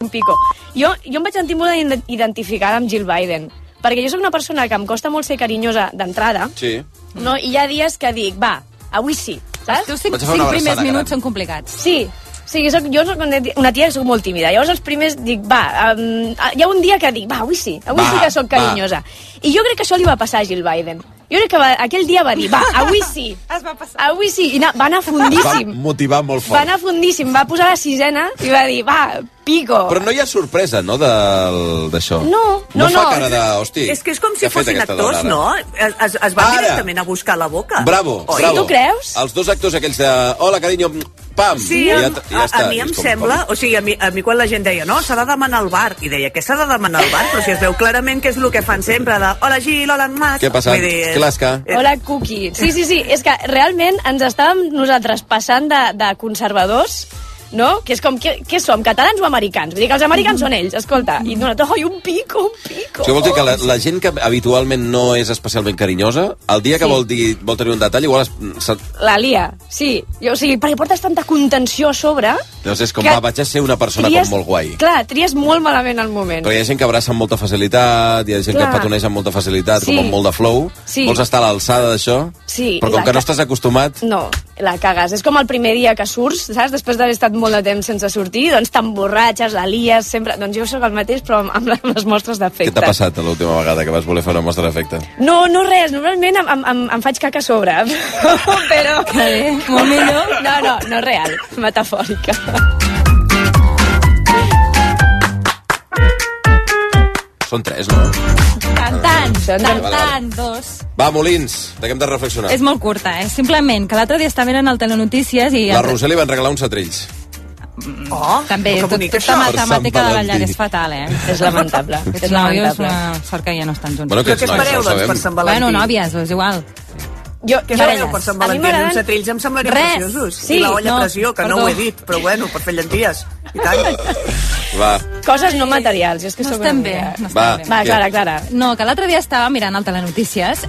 un pico. Jo em vaig sentir molt identificada amb Jill Biden, perquè jo sóc una persona que em costa molt ser carinyosa d'entrada, sí. No? I hi ha dies que dic, va, avui sí, saps? Els teus 5 primers minuts són complicats. Sí, jo soc una tia que soc molt tímida. Llavors els primers dic, hi ha un dia que dic, avui sí que soc carinyosa. I jo crec que això li va passar a Jill Biden. Jo crec que aquell dia va dir, avui sí. Es va passar. Avui sí. I va anar fondíssim. Va motivar molt fort. Va anar fondíssim. Va posar la sisena i va dir, pico. Però no hi ha sorpresa, no, d'això? No fa cara de, hosti... És que és com si fossin actors, no? Es van directament a buscar la boca. Bravo. Tu creus? Els dos actors aquells de... Hola, carinyo, pam! Sí, a mi em sembla... O sigui, a mi quan la gent deia, no, s'ha de demanar al bar, i deia, què s'ha de demanar al bar? Però si es veu clarament que és el que fan sempre, de hola Gil, hola Mac... Què ha passat? Clasca. Hola, Cookie. Sí, és que realment ens estàvem nosaltres passant de conservadors, no? Que és com, què som, catalans o americans? Vull dir que els americans són ells, escolta. I nosaltres, un pico. Això vol dir que la gent que habitualment no és especialment carinyosa, el dia que vol tenir un detall, igual... La lia, sí. O sigui, perquè portes tanta contenció a sobre... Llavors és com, vaig a ser una persona com molt guai. Clar, tries molt malament el moment. Però hi ha gent que abraça amb molta facilitat, hi ha gent que petoneja amb molta facilitat, com amb molt de flow. Vols estar a l'alçada d'això? Sí. Però com que no estàs acostumat... No, la cagues. És com el primer dia que surts, saps? Després d'haver estat molt de temps sense sortir, doncs t'emborratxes, la lies, sempre... Doncs jo sóc el mateix, però amb les mostres d'afecte. Què t'ha passat l'última vegada que vas voler fer una mostra d'afecte? No res, normalment em faig caca a sobre. Però... Molt millor. No real, metafòrica. Són 3, no? Tant, 2. Va, Molins, de què hem de reflexionar? És molt curta, Simplement que l'altre dia estava mirant el Telenotícies i... La Roser li van regalar uns setrills. També, tota matemàtica de la llar és fatal, És lamentable. Aquests nòvios, sort que ja no estan junts. Però què espereu, doncs, per Sant Valentí? Bueno, nòvies, és igual. Què espereu per Sant Valentí? Uns setrills em semblarien preciosos. I la olla a pressió, que no ho he dit, però bueno, per fer llenties. I tant. Va. Coses no materials. És que no estem bé. Va, Clara. No, que l'altre dia estava mirant el Telenotícies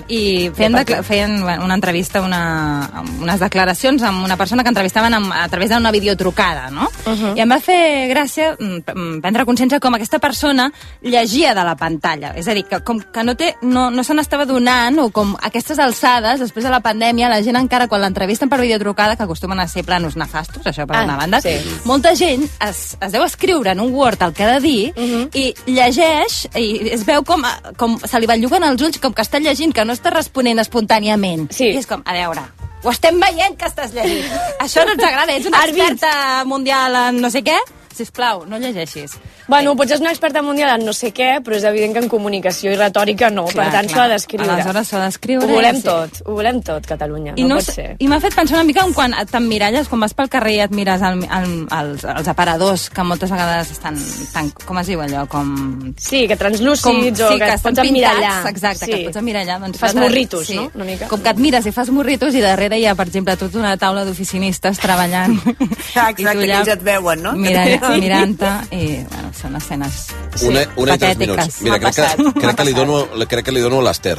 i feien una entrevista, unes declaracions amb una persona que entrevistaven a través d'una videotrucada, no? I em va fer gràcia prendre consciència com aquesta persona llegia de la pantalla. És a dir, que com que no se n'estava donant, o com aquestes alçades, després de la pandèmia, la gent encara quan l'entrevisten per videotrucada, que acostumen a ser planos nefastos, això per una banda, molta gent es deu escriure en un Word el que ha de dir i llegeix i es veu com se li belluguen els ulls, com que està llegint, que no està responent espontàniament. I és com, a veure, ho estem veient que estàs llegint. Això no ens agrada, ets una experta mundial en no sé què? Sisplau, no llegeixis. Bueno, potser és una experta mundial en no sé què, però és evident que en comunicació i retòrica no. Per tant, s'ho ha d'escriure. Aleshores s'ho ha d'escriure. Ho volem tot, Catalunya. No pot ser. I m'ha fet pensar una mica en quan t'emmiralles, quan vas pel carrer i et mires els aparadors, que moltes vegades estan tan, com es diu allò, com... Sí, que translúcids, o que et pots emmirallar. Exacte, que et pots emmirallar. Fas morritos, no? Una mica. Com que et mires i fas morritos i darrere hi ha, per exemple, tota una taula d'oficinistes treballant. Exacte, que ells et veuen, no? Mirant-te i, bueno, són escenes una i 3 minuts. Mira, crec que li dono a l'Ester.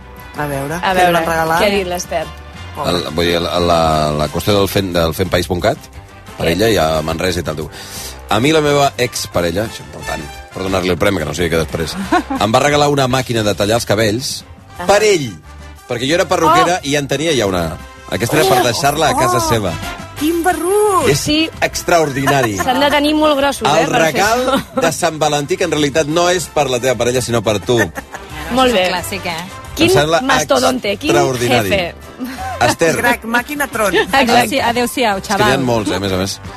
A veure, què ha dit l'Ester? Vull dir, la qüestió del femppaís.cat, parella, i a Manresa i tal. A mi la meva exparella, això és important, per donar-li el premi, que no sigui que després, em va regalar una màquina de tallar els cabells per ell, perquè jo era perruquera i en tenia ja una. Aquesta era per deixar-la a casa seva. Quin barrut! És extraordinari. S'han de tenir molt grossos, el regal de Sant Valentí, que en realitat no és per la teva parella, sinó per tu. Molt bé. Clàssic, Quin mastodonte, quin jefe. Esther. Crac, màquina tron. Adéu-siau, xaval. És que n'hi ha molts, a més a més.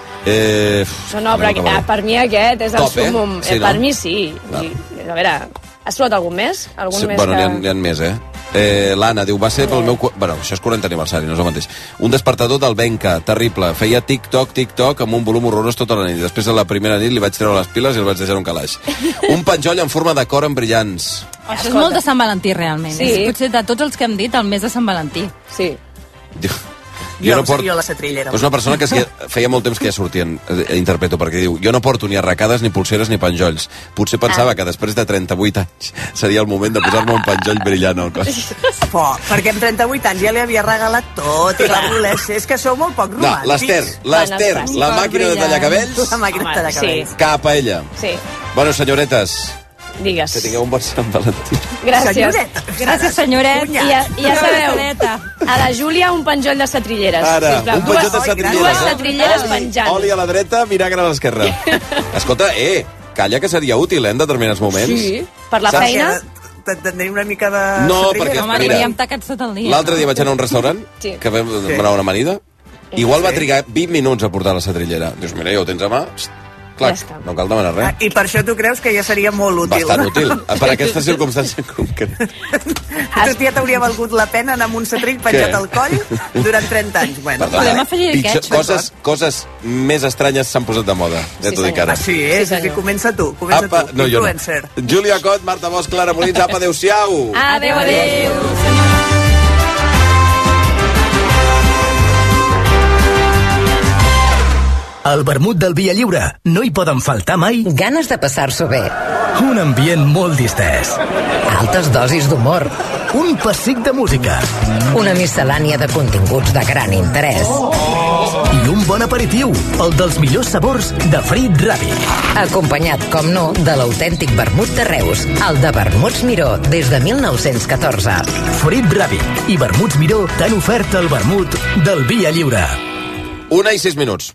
No, però per mi aquest és el súmmum. Per mi sí. A veure, has trobat algun més? Bueno, n'hi ha més, L'Anna diu, va ser pel meu... Bueno, això és 40 aniversari, no és el mateix. Un despertador del Benca, terrible. Feia tic-toc amb un volum horrorós tota la nit. Després de la primera nit li vaig treure les piles i el vaig deixar un calaix. Un penjoll en forma de cor amb brillants. Això és molt de Sant Valentí, realment. És potser de tots els que hem dit, el mes de Sant Valentí. Sí. Jo no porto... Jo la setrillera. És una persona que feia molt temps que ja sortien, interpreto, perquè diu, jo no porto ni arracades, ni pulseres, ni penjolls. Potser pensava que després de 38 anys seria el moment de posar-me un penjoll brillant al cos. Perquè amb 38 anys ja li havia regalat tot i va voler ser. És que sou molt poc romàntics. L'Ester, la màquina de tallar cabells, la màquina de tallar cabells. Cap a ella. Sí. Bueno, senyoretes, digues. que tingueu un bon Sant Valentí. Gràcies. Gràcies, senyoret. I ja sabeu, a la Júlia un penjoll de setrilleres. Ara, sisplau. un penjoll de setrilleres. Dues setrilleres penjant. Oli a la dreta, vinagre a l'esquerra. Escolta, calla que seria útil, en determinats moments. Sí, per la feina. Tindria una mica de... No, perquè, Home, mira, aniríem tacats tot el dia. l'altre dia vaig anar a un restaurant que vam demanar una amanida. Igual va trigar 20 minuts a portar la setrillera. Dius, mira, ja ho tens a mà. Clar, no cal demanar res. I per això tu creus que ja seria molt útil. Bastant útil. Per aquesta circumstància concreta. Tu ja t'hauria valgut la pena anar amb un setrill penjat al coll durant 30 anys. Bueno, podem afegir aquests. Coses més estranyes s'han posat de moda. Ja t'ho dic ara. Sí, comença tu. Comença tu. No, jo no. Júlia Cot, Marta Bosch, Clara Molins, apa, adéu-siau. Adéu, adéu. Al vermut del Via Lliure no hi poden faltar mai ganes de passar-s'ho bé, un ambient molt distès, altes dosis d'humor, un pessic de música, una miscel·lània de continguts de gran interès i un bon aperitiu, el dels millors sabors de Frit Ràpid. Acompanyat, com no, de l'autèntic vermut de Reus, el de Vermuts Miró, des de 1914. Frit Ràpid i Vermuts Miró t'han ofert el vermut del Via Lliure. 1:06.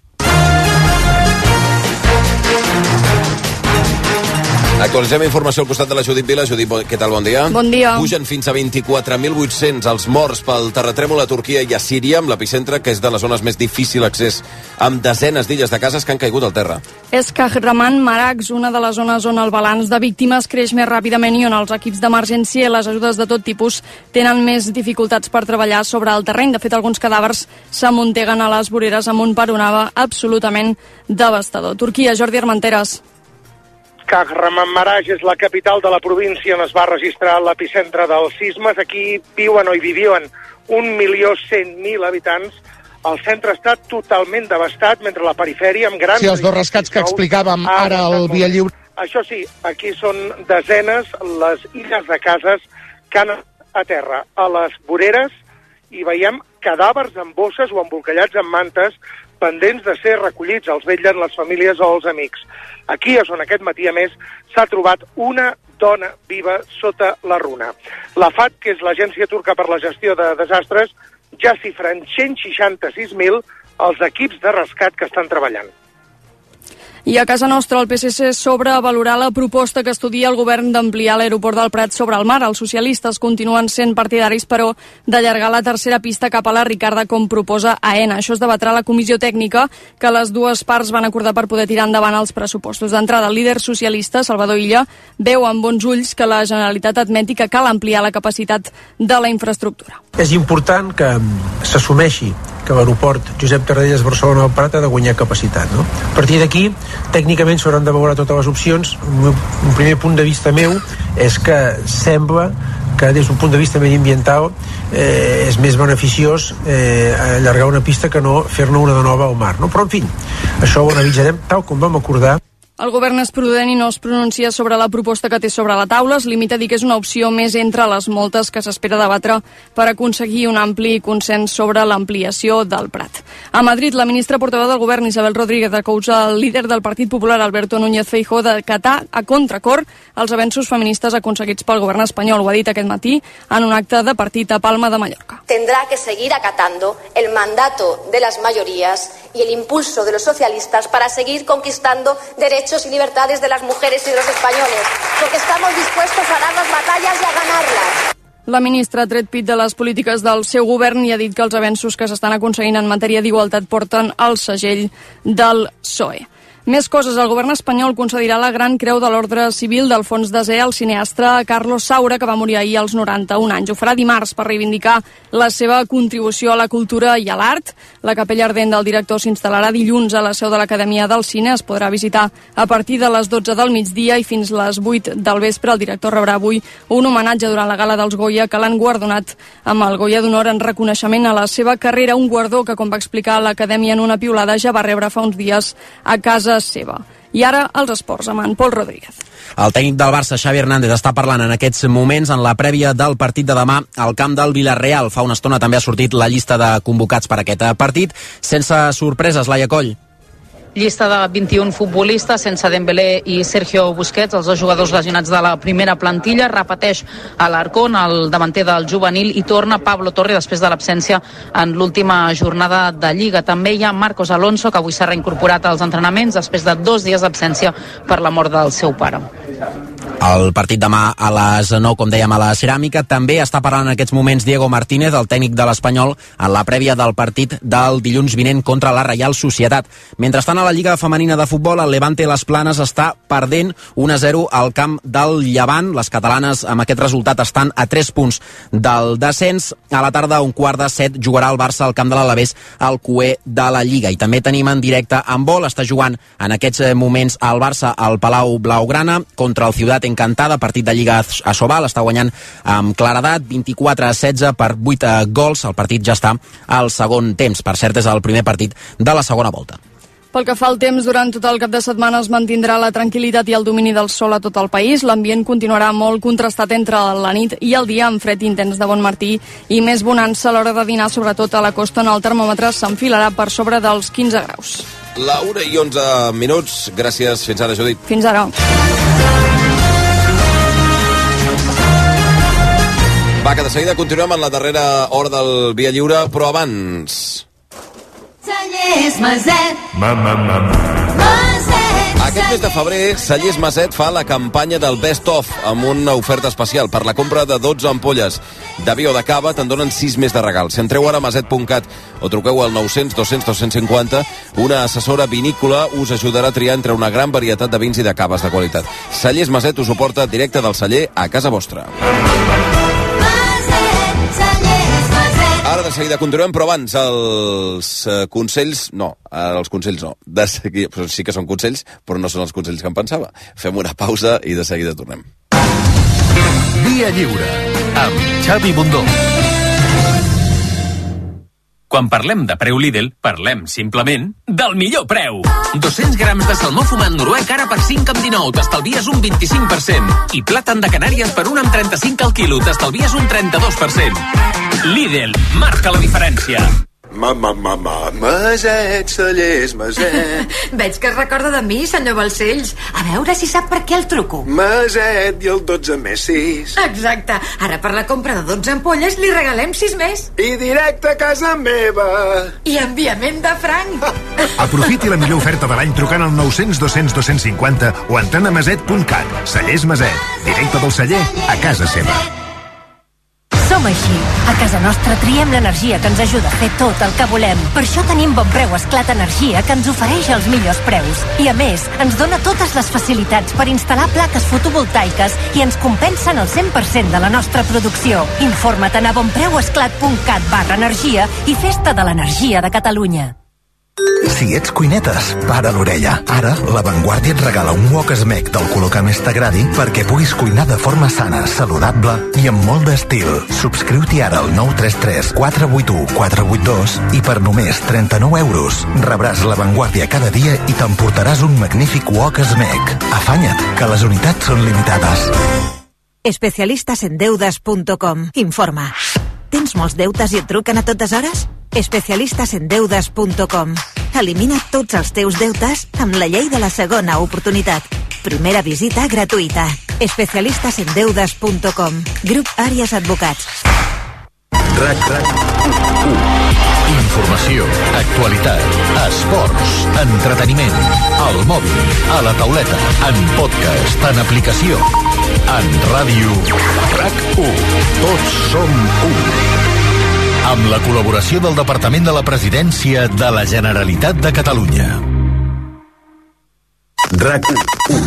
Actualitzem informació al costat de la Judit Vila. Judit, què tal? Bon dia. Bon dia. Pugen fins a 24.800 els morts pel terratrèmol a Turquia i a Síria, amb l'epicentre, que és de les zones més difícil accés, amb desenes d'illes de cases que han caigut al terra. És Kahraman Marax, una de les zones on el balanç de víctimes creix més ràpidament i on els equips d'emergència i les ajudes de tot tipus tenen més dificultats per treballar sobre el terreny. De fet, alguns cadàvers s'amunteguen a les voreres amb un panorama absolutament devastador. Turquia, Jordi Armenteres. Kahramanmaraş és la capital de la província on es va registrar l'epicentre dels sismes. Aquí viuen o hi vivien 1.100.000 habitants. El centre està totalment devastat, mentre la perifèria amb grans... Sí, els dos rescats que explicàvem ara al Via Lliure. Això sí, aquí són desenes les illes de cases que han a terra. A les voreres hi veiem cadàvers en bosses o embolcallats en mantes pendents de ser recollits. Els vetllen les famílies o els amics. Aquí és on aquest matí, a més, s'ha trobat una dona viva sota la runa. La FAT, que és l'agència turca per la gestió de desastres, ja xifra en 166.000 els equips de rescat que estan treballant. I a casa nostra el PSC sobrevalorar la proposta que estudia el govern d'ampliar l'aeroport del Prat sobre el mar. Els socialistes continuen sent partidaris, però, d'allargar la tercera pista cap a la Ricarda, com proposa AENA. Això es debatrà a la comissió tècnica que les dues parts van acordar per poder tirar endavant els pressupostos. D'entrada, el líder socialista, Salvador Illa, veu amb bons ulls que la Generalitat admeti que cal ampliar la capacitat de la infraestructura. És important que s'assumeixi que l'aeroport Josep Tarradellas Barcelona del Prat ha de guanyar capacitat, no? A partir d'aquí, tècnicament s'hauran de veure totes les opcions. Un primer punt de vista meu és que sembla que des d'un punt de vista mediambiental és més beneficiós allargar una pista que no fer-ne una de nova al mar, no? Però, en fi, això ho analitzarem tal com vam acordar. El govern és prudent i no es pronuncia sobre la proposta que té sobre la taula. Es limita a dir que és una opció més entre les moltes que s'espera debatre per aconseguir un ampli consens sobre l'ampliació del Prat. A Madrid, la ministra portaveu del govern, Isabel Rodríguez, acusa el líder del Partit Popular, Alberto Núñez Feijóo, d'acatar a contracor els avenços feministes aconseguits pel govern espanyol. Ho ha dit aquest matí en un acte de partit a Palma de Mallorca. Tendrá que seguir acatando el mandato de las mayorías y el impulso de los socialistas para seguir conquistando derechos y libertades de las mujeres y de los españoles, porque estamos dispuestos a dar las batallas y a ganarlas. La ministra ha tret pit de les polítiques del seu govern i ha dit que els avenços que s'estan aconseguint en matèria d'igualtat porten el segell del PSOE. Més coses. El govern espanyol concedirà la Gran Creu de l'Ordre Civil d'Alfons Desè al cineasta Carlos Saura, que va morir ahir als 91 anys. Ho farà dimarts per reivindicar la seva contribució a la cultura i a l'art. La capella ardent del director s'instal·larà dilluns a la seu de l'Acadèmia del Cine. Es podrà visitar a partir de les 12 del migdia i fins les 8 del vespre. El director rebrà avui un homenatge durant la gala dels Goya, que l'han guardonat amb el Goya d'Honor en reconeixement a la seva carrera, un guardó que, com va explicar l'Acadèmia en una piulada, ja va rebre fa uns dies a casa seva. I ara els esports, amb en Pol Rodríguez. El tècnic del Barça, Xavi Hernández, està parlant en aquests moments en la prèvia del partit de demà al camp del Villarreal. Fa una estona també ha sortit la llista de convocats per aquest partit. Sense sorpreses, Laia Coll. Llista de 21 futbolistes, sense Dembélé i Sergio Busquets, els dos jugadors lesionats de la primera plantilla. Repeteix Alarcón, el davanter del juvenil, i torna Pablo Torre després de l'absència en l'última jornada de Lliga. També hi ha Marcos Alonso, que avui s'ha reincorporat als entrenaments després de 2 dies d'absència per la mort del seu pare. El partit demà a les 9, com dèiem, a la Ceràmica. També està parlant en aquests moments Diego Martínez, el tècnic de l'Espanyol, en la prèvia del partit del dilluns vinent contra la Reial Societat. Mentrestant, a la Lliga Femenina de Futbol, el Levante Les Planes està perdent 1-0 al camp del Llevant. Les catalanes, amb aquest resultat, estan a 3 punts del descens. A la tarda, a 6:15, jugarà el Barça al camp de l'Alavés, al cuer de la Lliga. I també tenim en directe handbol. Està jugant en aquests moments el Barça al Palau Blaugrana contra el Ciutat Encantada, partit de Lliga a Sobal. Està guanyant amb claredat 24-16 per 8 gols. El partit ja està al segon temps. Per cert, és el primer partit de la segona volta. Pel que fa al temps, durant tot el cap de setmana es mantindrà la tranquil·litat i el domini del sol a tot el país. L'ambient continuarà molt contrastat entre la nit i el dia, amb fred intens de bon martí i més bonança a l'hora de dinar, sobretot a la costa, on el termòmetre s'enfilarà per sobre dels 15 graus. La 1:11. Gràcies. Fins ara, Judit. Fins ara. Va, que de seguida continuem en la darrera hora del Via Lliure, però abans... Cellers Maset. Aquest mes de febrer, Cellers Maset fa la campanya del Best Of amb una oferta especial. Per la compra de 12 ampolles de vi o de cava te'n donen 6 més de regal. Si entreu ara a maset.cat o truqueu al 900 200 250, una assessora vinícola us ajudarà a triar entre una gran varietat de vins i de caves de qualitat. Cellers Maset us ho porta directe del celler a casa vostra. Ara de seguida continuem, però abans els consells... No, els consells no. De seguida, però sí que són consells, però no són els consells que em pensava. Fem una pausa i de seguida tornem. Via Lliure, amb Xavi Bundó. Quan parlem de preu Lidl, parlem simplement del millor preu. 200 grams de salmó fumat noruec ara per 5,19, t'estalvies un 25%. I plàtan de Canàries per 1,35 al quilo, t'estalvies un 32%. Lidl, marca la diferència. Maset, Cellers, Maset. Veig que es recorda de mi, senyor Balcells. A veure si sap per què el truco. Maset i el 12 més 6. Exacte. Ara per la compra de 12 ampolles li regalem 6 més. I directe a casa meva. I enviament de franc. Aprofiti la millor oferta de l'any trucant al 900 200 250 o entrant a maset.cat. Cellers Maset. Directe del celler a casa seva. Som així. A casa nostra triem l'energia que ens ajuda a fer tot el que volem. Per això tenim Bon Preu Esclat Energia, que ens ofereix els millors preus. I a més, ens dona totes les facilitats per instal·lar plaques fotovoltaiques i ens compensen el 100% de la nostra producció. Informa't a bonpreuesclat.cat/energia i festa de l'energia de Catalunya. Si ets cuinetes, para l'orella. Ara, La Vanguardia et regala un wok smeg del color que més t'agradi perquè puguis cuinar de forma sana, saludable i amb molt d'estil. Subscriu-t'hi ara al 933 481 482 i per només 39 euros rebràs La Vanguardia cada dia i t'emportaràs un magnífic wok smeg. Afanya't, que les unitats són limitades. Especialistasendeudes.com. Informa. Tens molts deutes i et truquen a totes hores? Especialistasendeudes.com. Elimina tots els teus deutes amb la llei de la segona oportunitat. Primera visita gratuïta. Especialistasendeudes.com. Grup Àries Advocats. Informació, actualitat, esports, entreteniment, al mòbil, a la tauleta, en podcast, en aplicació, en ràdio, RAC1. Tots som un. Amb la col·laboració del Departament de la Presidència de la Generalitat de Catalunya. RAC1.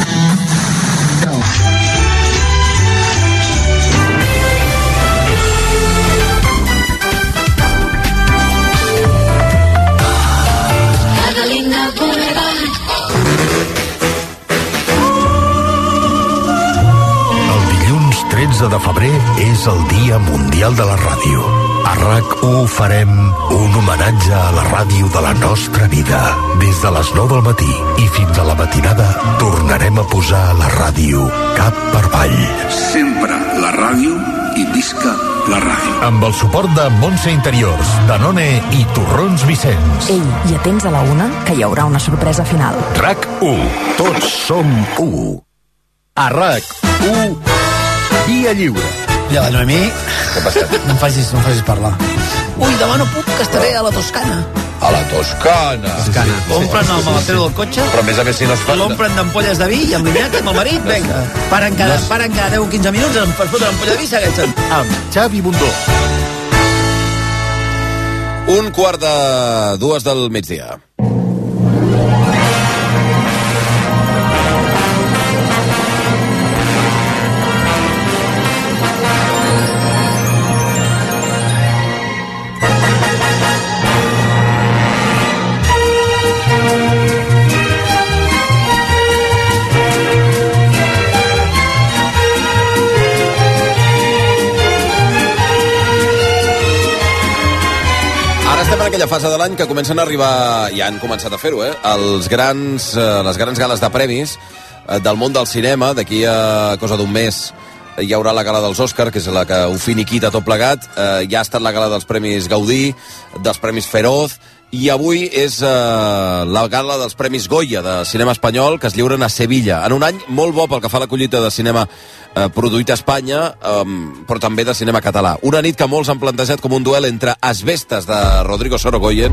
El dilluns 13 de febrer és el Dia Mundial de la Ràdio. A RAC1 farem un homenatge a la ràdio de la nostra vida. Des de les 9 del matí i fins a la matinada tornarem a posar la ràdio cap per avall. Sempre la ràdio i visca la ràdio. Amb el suport de Montse Interiors, Danone i Torrons Vicenç. Ei, i atents a la 1, que hi haurà una sorpresa final. RAC1. Tots som 1. A RAC1, Via Lliure. I a la Noemí, no em facis parlar. Ui, demà no puc, que estaré a la Toscana. A la Toscana. Omplen el maletero del cotxe. Però a més si no es fa... L'omplen d'ampolles de vi i amb l'Iñaki, amb el marit, vinga. Paren cada 10 o 15 minuts, em foten l'ampolla de vi i segueixen. Amb Xavi Bundó. 1:45 del migdia. En aquella fase de l'any que comencen a arribar, ja han començat a fer-ho, les grans gales de premis del món del cinema. D'aquí a cosa d'un mes hi haurà la gala dels Òscar, que és la que ho finiquita tot plegat. Ja ha estat la gala dels Premis Gaudí, dels Premis Feroz, i avui és la gala dels Premis Goya de cinema espanyol, que es lliuren a Sevilla, en un any molt bo pel que fa a la collita de cinema produït a Espanya, però també de cinema català. Una nit que molts han plantejat com un duel entre Asbestas, de Rodrigo Sorogoyen,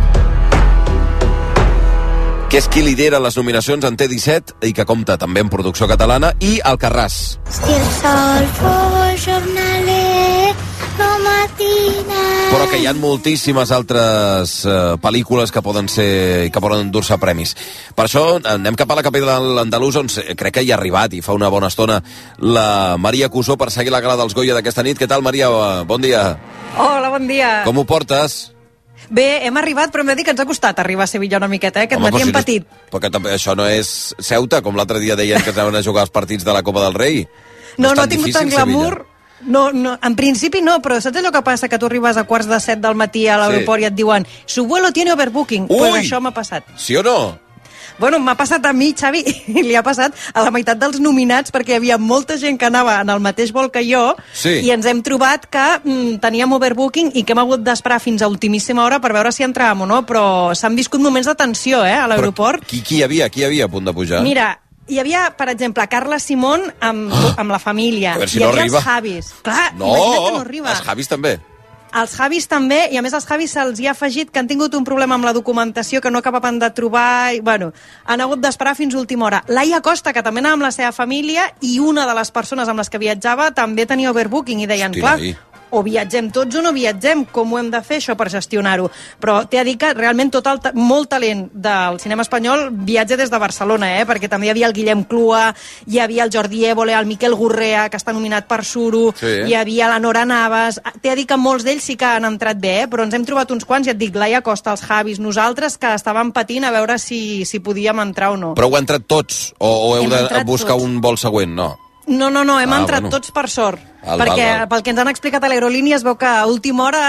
que és qui lidera les nominacions en T17 i que compta també en producció catalana, i Alcarràs. Si el sol fos jornaler, no matina... Però que hi ha moltíssimes altres pel·lícules que poden ser, que poden endur-se premis. Per això anem cap a la capital andalusa, on crec que hi ha arribat i fa una bona estona la Maria Cusó per seguir la gala dels Goya d'aquesta nit. Què tal, Maria? Bon dia. Hola, bon dia. Com ho portes? Bé, hem arribat, però hem de dir que ens ha costat arribar a Sevilla una miqueta, Aquest matí hem patit. Perquè això no és Ceuta, com l'altre dia deien que anaven a jugar els partits de la Copa del Rei. No ha tingut tant glamour. No, en principi no, però saps allò que passa? Que tu arribes a 6:45 del matí a l'aeroport i et diuen su vuelo tiene overbooking. Pues això m'ha passat. Sí o no? Bueno, m'ha passat a mi, Xavi, i li ha passat a la meitat dels nominats, perquè hi havia molta gent que anava en el mateix vol que jo, i ens hem trobat que teníem overbooking i que hem hagut d'esperar fins a ultimíssima hora per veure si entràvem o no, però s'han viscut moments de tensió, a l'aeroport. Qui hi havia a punt de pujar? Mira, hi havia, per exemple, Carla Simón amb la família. A veure si hi no havia arriba. Els Javis. Clar, no, imagina't que no arriba. Els Javis també. Els Javis també, i a més als Javis se'ls hi ha afegit que han tingut un problema amb la documentació que no acabaven de trobar, i bueno, han hagut d'esperar fins a última hora. Laia Costa, que també anava amb la seva família, i una de les persones amb les que viatjava també tenia overbooking, i deien, clar, o viatgem tots o no viatgem, com ho hem de fer això per gestionar-ho? Però t'he de dir que realment molt talent del cinema espanyol viatja des de Barcelona, perquè també hi havia el Guillem Clua, hi havia el Jordi Évole, el Miquel Gurrea, que està nominat per Suro, hi havia la Nora Navas. T'he de dir que molts d'ells sí que han entrat bé, però ens hem trobat uns quants, ja et dic, Laia Costa, els Javis, nosaltres, que estàvem patint a veure si podíem entrar o no. Però heu entrat tots? O heu de buscar un vol següent? No. No, hem entrat tots per sort. Perquè pel que ens han explicat a l'aerolínia es veu que a última hora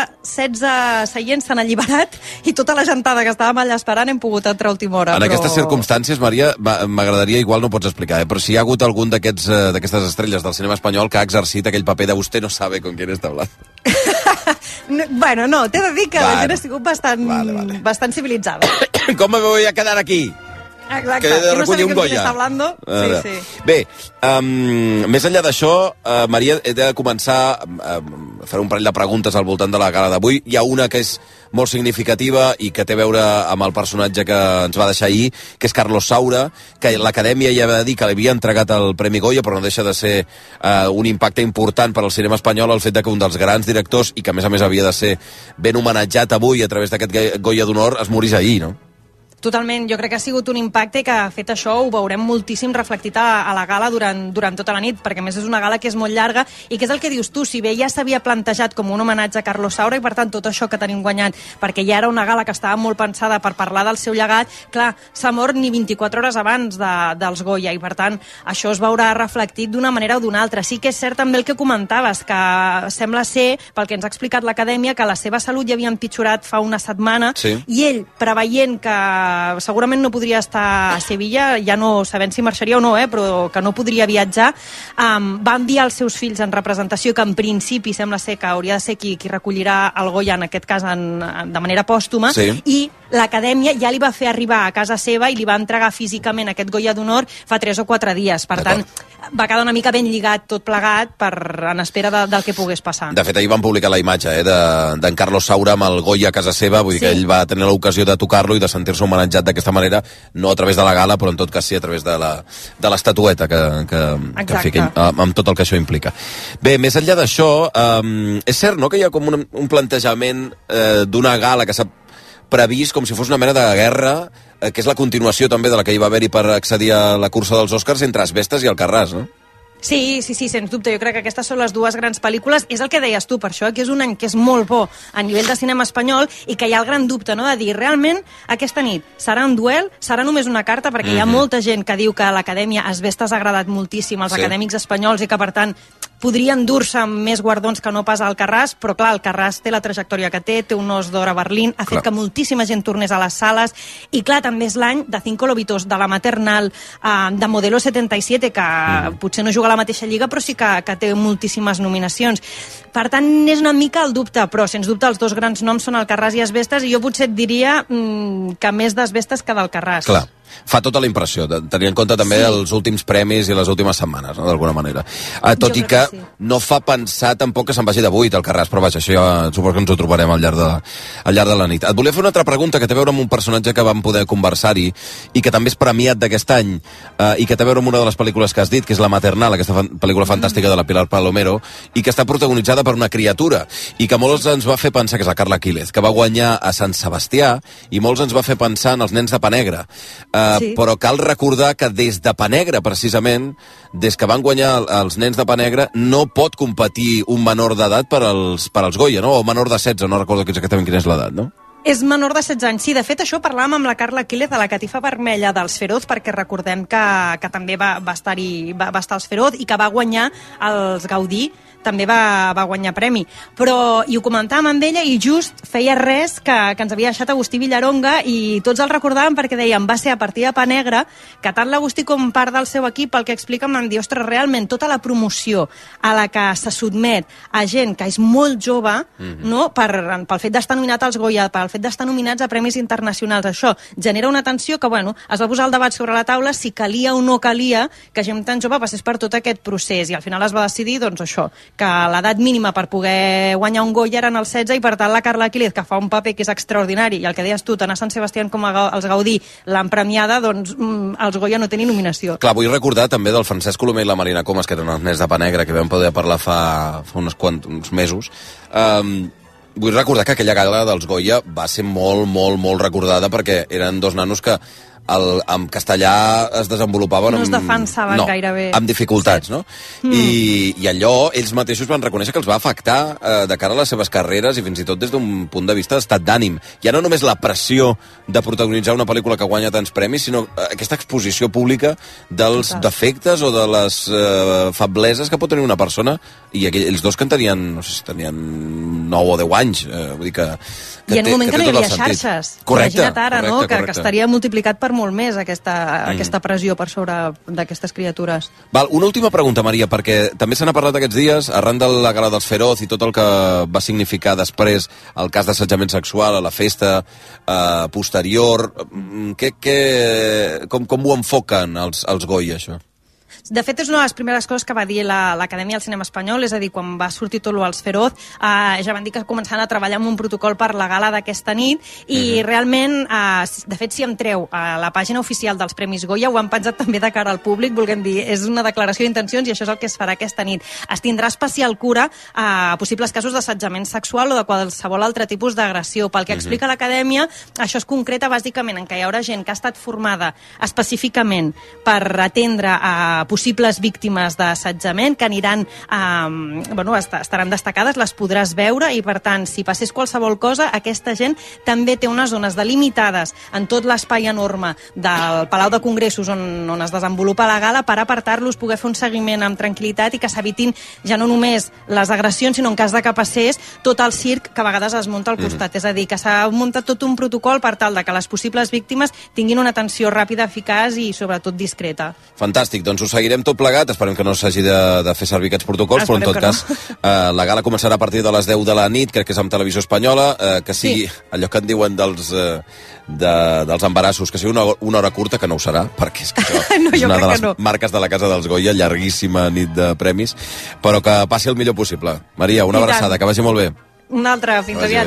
16 seients s'han alliberat i tota la gentada que estàvem allà esperant hem pogut entrar a última hora. En aquestes circumstàncies, Maria, m'agradaria, igual no pots explicar, però si hi ha hagut algun d'aquestes estrelles del cinema espanyol que ha exercit aquell paper de vostè no sabe con quién está hablando. Bueno, no, t'he de dir que la gent ha sigut bastant civilitzada. Com me voy a quedar aquí? Exacte, que he de recollir un Goya. Sí. Bé, més enllà d'això, Maria, he de començar a fer un parell de preguntes al voltant de la gala d'avui. Hi ha una que és molt significativa i que té a veure amb el personatge que ens va deixar ahir, que és Carlos Saura, que l'Acadèmia ja va dir que li havia entregat el Premi Goya, però no deixa de ser un impacte important per al cinema espanyol el fet de que un dels grans directors, i que a més havia de ser ben homenatjat avui a través d'aquest Goya d'honor, es morís ahir, no? Totalment, jo crec que ha sigut un impacte i que, fet això, ho veurem moltíssim reflectit a la gala durant tota la nit, perquè a més és una gala que és molt llarga i que és el que dius tu, si bé ja s'havia plantejat com un homenatge a Carlos Saura i per tant tot això que tenim guanyat, perquè ja era una gala que estava molt pensada per parlar del seu llegat, clar, s'ha mort ni 24 hores abans dels Goya i per tant això es veurà reflectit d'una manera o d'una altra. Sí que és cert també el que comentaves, que sembla ser, pel que ens ha explicat l'Acadèmia, que la seva salut ja havia empitjorat fa una setmana i ell, preveient que segurament no podria estar a Sevilla, ja no sabem si marxaria o no, però que no podria viatjar, va enviar els seus fills en representació, que en principi sembla ser que hauria de ser qui recollirà el Goya, en aquest cas de manera pòstuma, i l'Acadèmia ja li va fer arribar a casa seva i li va entregar físicament aquest Goya d'honor fa 3 o 4 dies. Per tant, va quedar una mica ben lligat tot plegat en espera del que pogués passar. De fet, ahir van publicar la imatge d'en Carlos Saura amb el Goya a casa seva, vull dir que ell va tenir l'ocasió de tocar-lo i de sentir-se homenatjat d'aquesta manera, no a través de la gala, però en tot cas sí a través de l'estatueta que fica, amb tot el que això implica. Bé, més enllà d'això, és cert, no?, que hi ha com un plantejament d'una gala que s'ha previst com si fos una mena de guerra, que és la continuació també de la que hi va haver-hi per accedir a la cursa dels Oscars entre Asbestas i Alcarràs, no? Sí, sens dubte. Jo crec que aquestes són les dues grans pel·lícules. És el que deies tu, per això, que és un any que és molt bo a nivell de cinema espanyol i que hi ha el gran dubte, no?, de dir, realment, aquesta nit serà un duel, serà només una carta, perquè hi ha molta gent que diu que a l'Acadèmia Asbestas ha agradat moltíssim als acadèmics espanyols i que, per tant, podrien dur-se amb més guardons que no pas a Alcarràs, però clar, Alcarràs té la trajectòria que té un Os d'Or a Berlín, ha fet que moltíssima gent tornés a les sales, i clar, també és l'any de Cinco Lobitos, de La Maternal, de Modelo 77, que potser no juga a la mateixa lliga, però sí que té moltíssimes nominacions. Per tant, és una mica el dubte, però sens dubte els dos grans noms són Alcarràs i Asbestas, i jo potser et diria que més d'Asbestas que d'Alcarràs. Clar. Fa tota la impressió, tenint en compte també els últims premis i les últimes setmanes, no?, d'alguna manera. Tot i que no fa pensar tampoc que se'n vagi de 8 al Carràs, però vaja, això ja suposo que ens ho trobarem al llarg de la nit. Et volia fer una altra pregunta que té a veure amb un personatge que vam poder conversar-hi i que també és premiat d'aquest any i que té a veure amb una de les pel·lícules que has dit, que és La Maternal, aquesta pel·lícula fantàstica de la Pilar Palomero, i que està protagonitzada per una criatura i que molts ens va fer pensar, que és la Carla Quílez, que va guanyar a Sant Sebastià, i molts ens va fer pensar en els nens de Pa Negre. Però cal recordar que des de Pa Negre, precisament, des que van guanyar els nens de Pa Negre, no pot competir un menor d'edat per als Goya, no? O menor de 16, no recordo exactament quina és l'edat, no? És menor de 16 anys, sí. De fet, això parlàvem amb la Carla Quílez de la catifa vermella dels Feroz, perquè recordem que també va estar als Feroz i que va guanyar els Gaudí, també va guanyar premi. Però, i ho comentàvem amb ella, i just feia res que ens havia deixat Agustí Villaronga, i tots el recordàvem perquè dèiem, va ser a partir de Pa Negre que tant l'Agustí com part del seu equip, el que explica, em van dir, ostres, realment tota la promoció a la que se sotmet a gent que és molt jove, no?, pel fet d'estar nominat als Goya, pel fet d'estar nominats a premis internacionals, això genera una tensió que, bueno, es va posar el debat sobre la taula si calia o no calia que gent tan jove passés per tot aquest procés, i al final es va decidir, doncs això, que l'edat mínima per poder guanyar un Goya eren els 16, i per tant la Carla Quílez, que fa un paper que és extraordinari, i el que deies tu, tant a Sant Sebastià com els Gaudí l'han premiada, doncs els Goya no tenen nominació. Clar, vull recordar també del Francesc Colomer i la Marina Comas, que eren els nens de Pa Negre, que vam poder parlar fa uns mesos. Vull recordar que aquella gala dels Goya va ser molt, molt, molt recordada, perquè eren dos nanos que en castellà es desenvolupaven... No es defensaven gairebé. Amb dificultats, no? I allò, ells mateixos van reconèixer que els va afectar de cara a les seves carreres i fins i tot des d'un punt de vista d'estat d'ànim. Ja no només la pressió de protagonitzar una pel·lícula que guanya tants premis, sinó aquesta exposició pública dels defectes o de les febleses que pot tenir una persona, i ells dos que en tenien, no sé si tenien 9 o 10 anys, vull dir que i en un moment que no hi havia xarxes. Correcte. Imagina't ara, no?, que estaria multiplicat per molt més aquesta pressió per sobre d'aquestes criatures. Val, una última pregunta, Maria, perquè també se n'ha parlat aquests dies arran de la gala dels Feroz i tot el que va significar després el cas d'assetjament sexual a la festa posterior. Com ho enfoquen els Goya, això? De fet, és una de les primeres coses que va dir l'Acadèmia del Cinema Espanyol, és a dir, quan va sortir tot l'Als Feroz, ja van dir que començaven a treballar en un protocol per la gala d'aquesta nit, i realment, de fet, si em treu a la pàgina oficial dels Premis Goya, ho han penjat també de cara al públic, volguem dir, és una declaració d'intencions i això és el que es farà aquesta nit. Es tindrà especial cura a possibles casos d'assetjament sexual o de qualsevol altre tipus d'agressió. Pel que explica l'Acadèmia, això es concreta bàsicament en que hi haurà gent que ha estat formada específicament per atendre a possibles víctimes d'assetjament, que aniran, estaran destacades, les podràs veure, i per tant, si passés qualsevol cosa, aquesta gent també té unes zones delimitades en tot l'espai enorme del Palau de Congressos on es desenvolupa la gala, per apartar-los, poder fer un seguiment amb tranquil·litat i que s'evitin ja no només les agressions, sinó en cas de que passés tot el circ que a vegades es munta al costat. És a dir, que s'ha muntat tot un protocol per tal de que les possibles víctimes tinguin una atenció ràpida, eficaç i sobretot discreta. Fantàstic, doncs ho seguirem tot plegat, esperem que no s'hagi de fer servir aquests protocols, però en tot cas la gala començarà a partir de les 10 de la nit, crec que és amb Televisió Espanyola, que sigui allò que en diuen dels embarassos, que sigui una hora curta, que no ho serà, perquè és que això és una de les marques de la Casa dels Goya, llarguíssima nit de premis, però que passi el millor possible. Maria, una abraçada, que vagi molt bé. Una altra, fins aviat.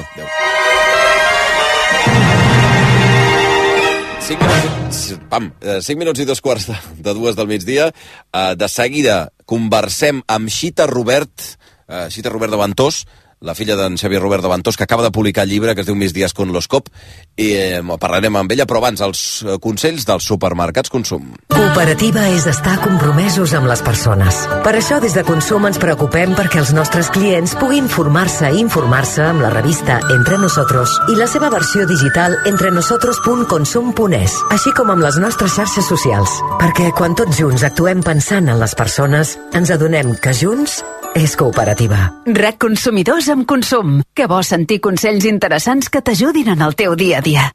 5 minuts i 2 de 2 del migdia. De seguida conversem amb Xita Robert de Ventós, la filla d'en Xavier Robert de Ventós, que acaba de publicar el llibre que es diu Mis días con los COP, i parlarem amb ella, però abans els consells dels supermercats Consum. Cooperativa és estar compromesos amb les persones. Per això des de Consum ens preocupem perquè els nostres clients puguin formar-se i informar-se amb la revista Entre Nosotros i la seva versió digital entrenosotros.consum.es, així com amb les nostres xarxes socials. Perquè quan tots junts actuem pensant en les persones, ens adonem que junts és cooperativa. RAC Consumidors amb Consum. Que bo sentir consells interessants que t'ajudin en el teu dia a dia.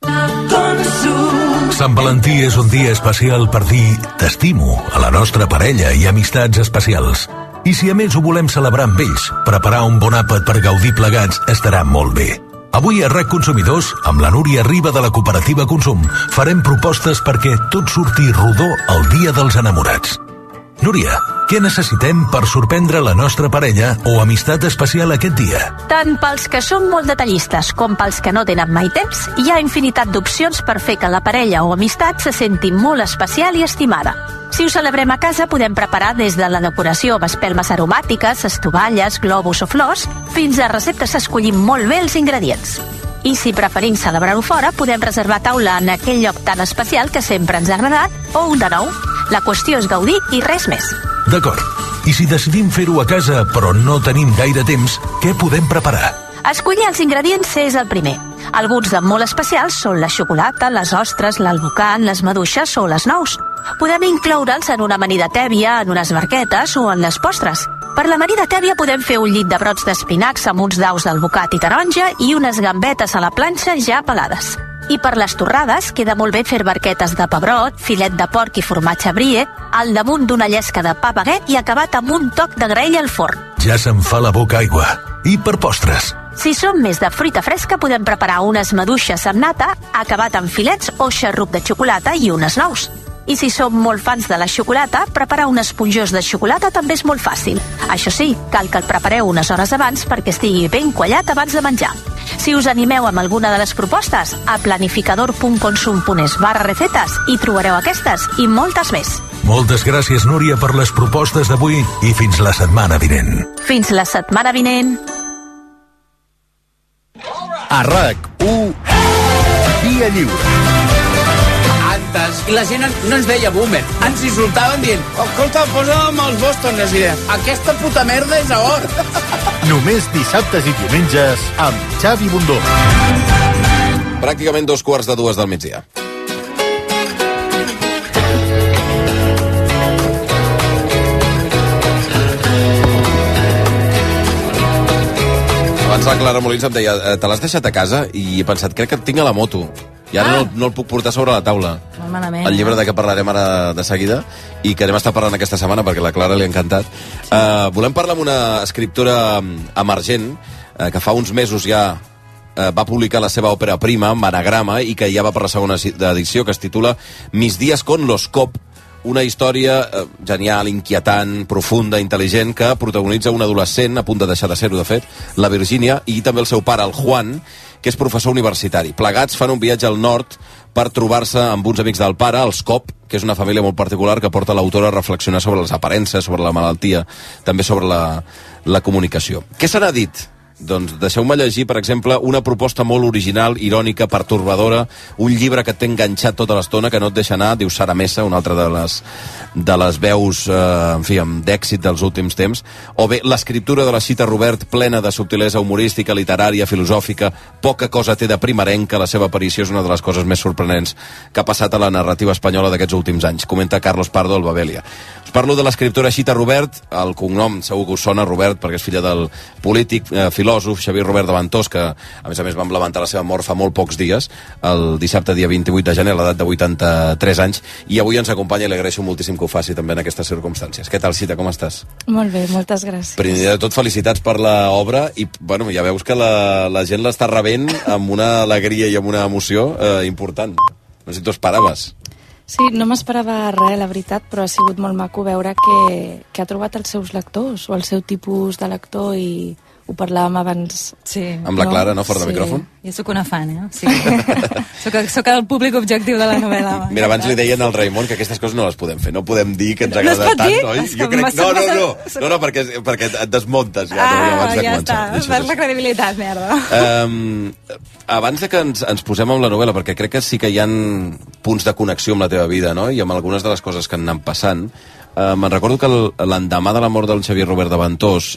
Sant Valentí és un dia especial per dir t'estimo a la nostra parella i amistats especials. I si a més ho volem celebrar amb ells, preparar un bon àpat per gaudir plegats estarà molt bé. Avui a RAC Consumidors, amb la Núria Riba de la cooperativa Consum, farem propostes perquè tot surti rodó el dia dels enamorats. Núria, què necessitem per sorprendre la nostra parella o amistat especial aquest dia? Tant pels que són molt detallistes com pels que no tenen mai temps, hi ha infinitat d'opcions per fer que la parella o amistat se senti molt especial i estimada. Si ho celebrem a casa, podem preparar des de la decoració amb espelmes aromàtiques, estovalles, globus o flors, fins a receptes escollint molt bé els ingredients. I si preferim celebrar-ho fora, podem reservar taula en aquell lloc tan especial que sempre ens ha agradat, o un de nou. La qüestió és gaudir i res més. D'acord. I si decidim fer-ho a casa però no tenim gaire temps, què podem preparar? Escollir els ingredients és el primer. Alguns de molt especials són la xocolata, les ostres, l'alvocat, les maduixes o les nous. Podem incloure'ls en una amanida tèbia, en unes barquetes o en les postres. Per l'amanida tèbia podem fer un llit de brots d'espinacs amb uns daus d'alvocat i taronja i unes gambetes a la planxa ja pelades. I per les torrades queda molt bé fer barquetes de pebrot, filet de porc i formatge brie, al damunt d'una llesca de pa baguet i acabat amb un toc de graella al forn. Ja se'm fa la boca aigua. I per postres? Si som més de fruita fresca, podem preparar unes maduixes amb nata, acabat amb filets o xarrup de xocolata i unes nous. I si som molt fans de la xocolata, preparar un esponjós de xocolata també és molt fàcil. Això sí, cal que el prepareu unes hores abans perquè estigui ben quallat abans de menjar. Si us animeu amb alguna de les propostes, a planificador.consum.es/recetes hi trobareu aquestes i moltes més. Moltes gràcies, Núria, per les propostes d'avui i fins la setmana vinent. Fins la setmana vinent. A RAC1, Via Lliure. I la gent no ens deia boomer, ens insultaven dient escolta, posa'm els Boston, i els diem aquesta puta merda és or. Només dissabtes i diumenges amb Xavi Bundó. Pràcticament 2:45 del migdia. Abans la Clara Molins em deia te l'has deixat a casa i he pensat crec que et tinc a la moto. I ara no el puc portar sobre la taula. Malament. El llibre de què parlarem ara de seguida i que anem a estar parlant aquesta setmana perquè a la Clara li ha encantat. Volem parlar amb una escriptora emergent que fa uns mesos ja va publicar la seva òpera prima, Managrama, i que ja va per la segona edició, que es titula Mis días con los COP, una història genial, inquietant, profunda, intel·ligent, que protagonitza un adolescent, a punt de deixar de ser-ho, de fet, la Virgínia, i també el seu pare, el Juan, que és professor universitari. Plegats fan un viatge al nord per trobar-se amb uns amics del pare, els Cop, que és una família molt particular que porta l'autora a reflexionar sobre les aparences, sobre la malaltia, també sobre la comunicació. Què se n'ha dit? Doncs deixeu-me llegir, per exemple, una proposta molt original, irònica, pertorbadora, un llibre que et té enganxat tota l'estona, que no et deixa anar, diu Sara Messa, una altra de les veus, en fi, d'èxit dels últims temps, o bé l'escriptura de la Chita Robert, plena de subtilesa humorística, literària, filosòfica, poca cosa té de primerenca, la seva aparició és una de les coses més sorprenents que ha passat a la narrativa espanyola d'aquests últims anys, comenta Carlos Pardo, el Babelia. Us parlo de l'escriptora Chita Robert, el cognom segur que us sona, Robert, perquè és filla del polític, filòsof Xavier Robert de Ventós, que a més vam lamentar la seva mort fa molt pocs dies, el dissabte dia 28 de gener, a l'edat de 83 anys, i avui ens acompanya i li agraeixo moltíssim que ho faci també en aquestes circumstàncies. Què tal, Chita, com estàs? Molt bé, moltes gràcies. Primer de tot, felicitats per l'obra i, bueno, ja veus que la gent l'està rebent amb una alegria i amb una emoció important. No sé si t'ho esperaves. Sí, no m'esperava res, la veritat, però ha sigut molt maco veure que ha trobat els seus lectors o el seu tipus de lector, i ho parlàvem abans. Sí. Amb la Clara, no? Fora de micròfon? Jo sóc una fan, Sí. Soc el públic objectiu de la novel·la. Mira, abans li deien al Raimon que aquestes coses no les podem fer. No podem dir que ens agrada tant, oi? Jo crec... No, perquè et desmuntes. Ja està, per la credibilitat, merda. Abans que ens posem amb la novel·la, perquè crec que sí que hi ha punts de connexió amb la teva vida, no? I amb algunes de les coses que han anat passant. Me'n recordo que l'endemà de la mort del Xavier Robert de Ventós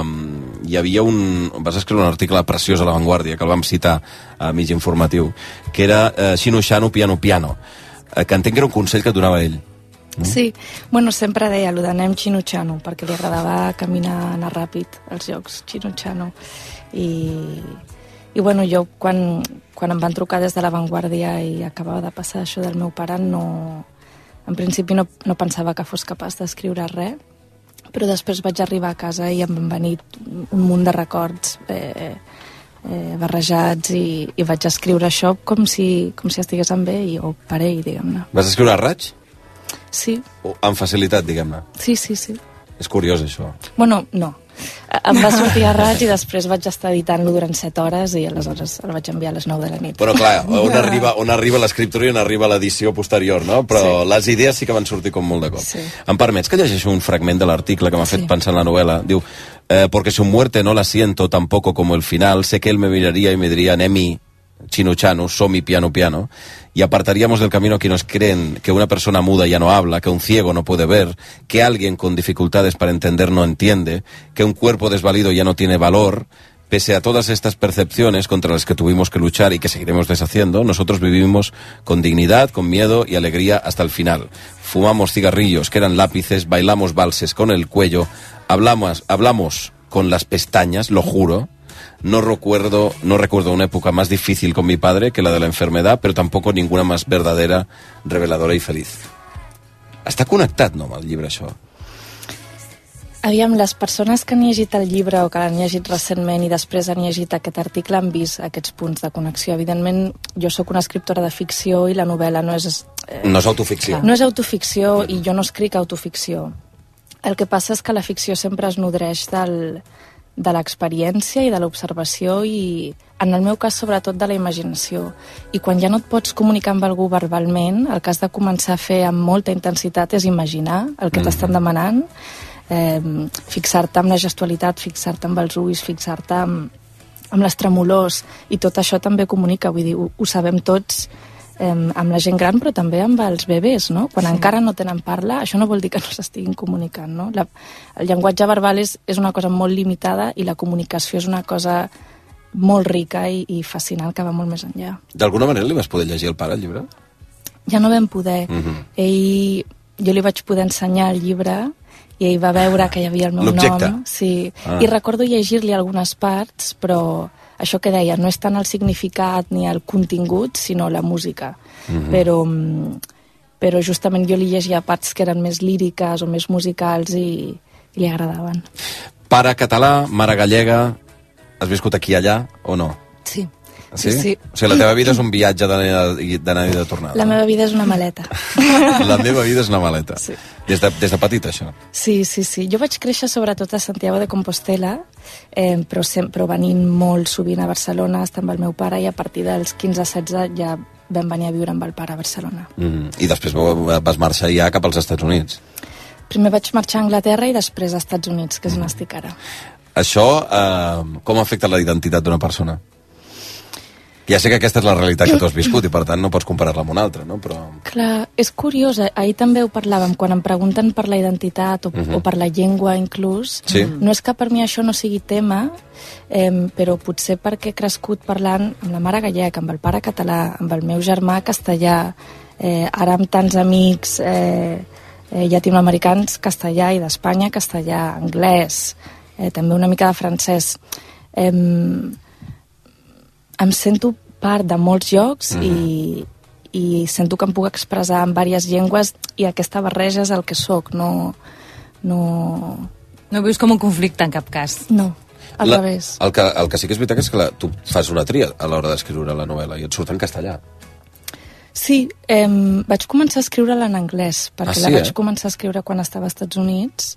hi havia vas escriure un article preciós a La Vanguardia, que el vam citar a mig informatiu, que era Xino Xano, piano, piano, que entenc que era un consell que et donava ell. Sí, bueno, sempre deia allò d'anem Xino Xano, perquè li agradava caminar, anar ràpid als jocs, Xino Xano. I bueno, jo quan em van trucar des de La Vanguardia i acabava de passar això del meu pare, en principi no pensava que fos capaç d'escriure res, però després vaig arribar a casa i em van venir un munt de records barrejats i vaig escriure això com si estigués amb ell o per ell, diguem-ne. Vas escriure a raig? Sí. Amb facilitat, diguem-ne? Sí. És curiós, això. Bueno, no. Em va sortir a raig i després vaig estar editant-lo durant 7 hores i aleshores el vaig enviar a les 9 de la nit. Però clar, on arriba l'escriptura i on arriba l'edició posterior, no? Però les idees sí que van sortir com molt de cop. Sí. Em permets que llegeixo un fragment de l'article que m'ha fet pensar en la novel·la? Diu, porque su muerte no la siento tampoco como el final, sé que él me miraría y me diría, Nemi, Xino Xano, Somi, piano, piano, y apartaríamos del camino a quienes creen que una persona muda ya no habla, que un ciego no puede ver, que alguien con dificultades para entender no entiende, que un cuerpo desvalido ya no tiene valor. Pese a todas estas percepciones contra las que tuvimos que luchar y que seguiremos deshaciendo, nosotros vivimos con dignidad, con miedo y alegría hasta el final. Fumamos cigarrillos que eran lápices, bailamos valses con el cuello, hablamos con las pestañas, lo juro. No recuerdo una época más difícil con mi padre que la de la enfermedad, pero tampoco ninguna más verdadera, reveladora i feliç. Està connectat, no, amb el llibre, això? Aviam, les persones que han llegit el llibre o que l'han llegit recentment i després han llegit aquest article han vist aquests punts de connexió. Evidentment, jo sóc una escriptora de ficció i la novel·la no és... No és autoficció. No és autoficció i jo no escric autoficció. El que passa és que la ficció sempre es nodreix de l'experiència i de l'observació i, en el meu cas, sobretot de la imaginació. I quan ja no et pots comunicar amb algú verbalment, el que has de començar a fer amb molta intensitat és imaginar el que t'estan demanant, fixar-te amb la gestualitat, fixar-te amb els ulls, fixar-te amb les tremolors, i tot això també comunica, vull dir, ho sabem tots, amb la gent gran, però també amb els bebès, no? Quan encara no tenen parla, això no vol dir que no s'estiguin comunicant, no? El llenguatge verbal és una cosa molt limitada i la comunicació és una cosa molt rica i fascinant que va molt més enllà. D'alguna manera li vas poder llegir al pare el llibre? Ja no vam poder. Jo li vaig poder ensenyar el llibre i ell va veure que hi havia el meu nom. Sí. I recordo llegir-li algunes parts, però això que deia, no és tant el significat ni el contingut, sinó la música. Però justament jo li llegia parts que eren més líriques o més musicals i li agradaven. Pare català, mare gallega, has viscut aquí i allà o no? Sí. Sí? Sí. O sigui, la teva vida és un viatge d'anada i de tornada. La meva vida és una maleta. La meva vida és una maleta. Sí. Des de petit, això. Sí. Jo vaig créixer sobretot a Santiago de Compostela, però venint molt sovint a Barcelona, estar amb el meu pare, i a partir dels 15-16 ja vam venir a viure amb el pare a Barcelona. I després vas marxar ja cap als Estats Units. Primer vaig marxar a Anglaterra i després als Estats Units, que és on estic ara. Això com afecta la identitat d'una persona? Ja sé que aquesta és la realitat que tu has viscut i per tant no pots comparar-la amb una altra, no? Però... Clar, és curiós, ahir també ho parlàvem, quan em pregunten per la identitat o per la llengua inclús, no és que per mi això no sigui tema, però potser perquè he crescut parlant amb la mare gallec, amb el pare català, amb el meu germà castellà, ara amb tants amics llatinoamericans castellà i d'Espanya castellà, anglès, també una mica de francès. Em sento part de molts llocs i sento que em puc expressar en diverses llengües i aquesta barreja és el que sóc, no vius com un conflicte en cap cas. No, al revés. El que sí que és veritat és que tu fas una tria a l'hora d'escriure la novel·la i et surt en castellà. Sí, vaig començar a escriure-la en anglès, perquè la vaig començar a escriure quan estava als Estats Units.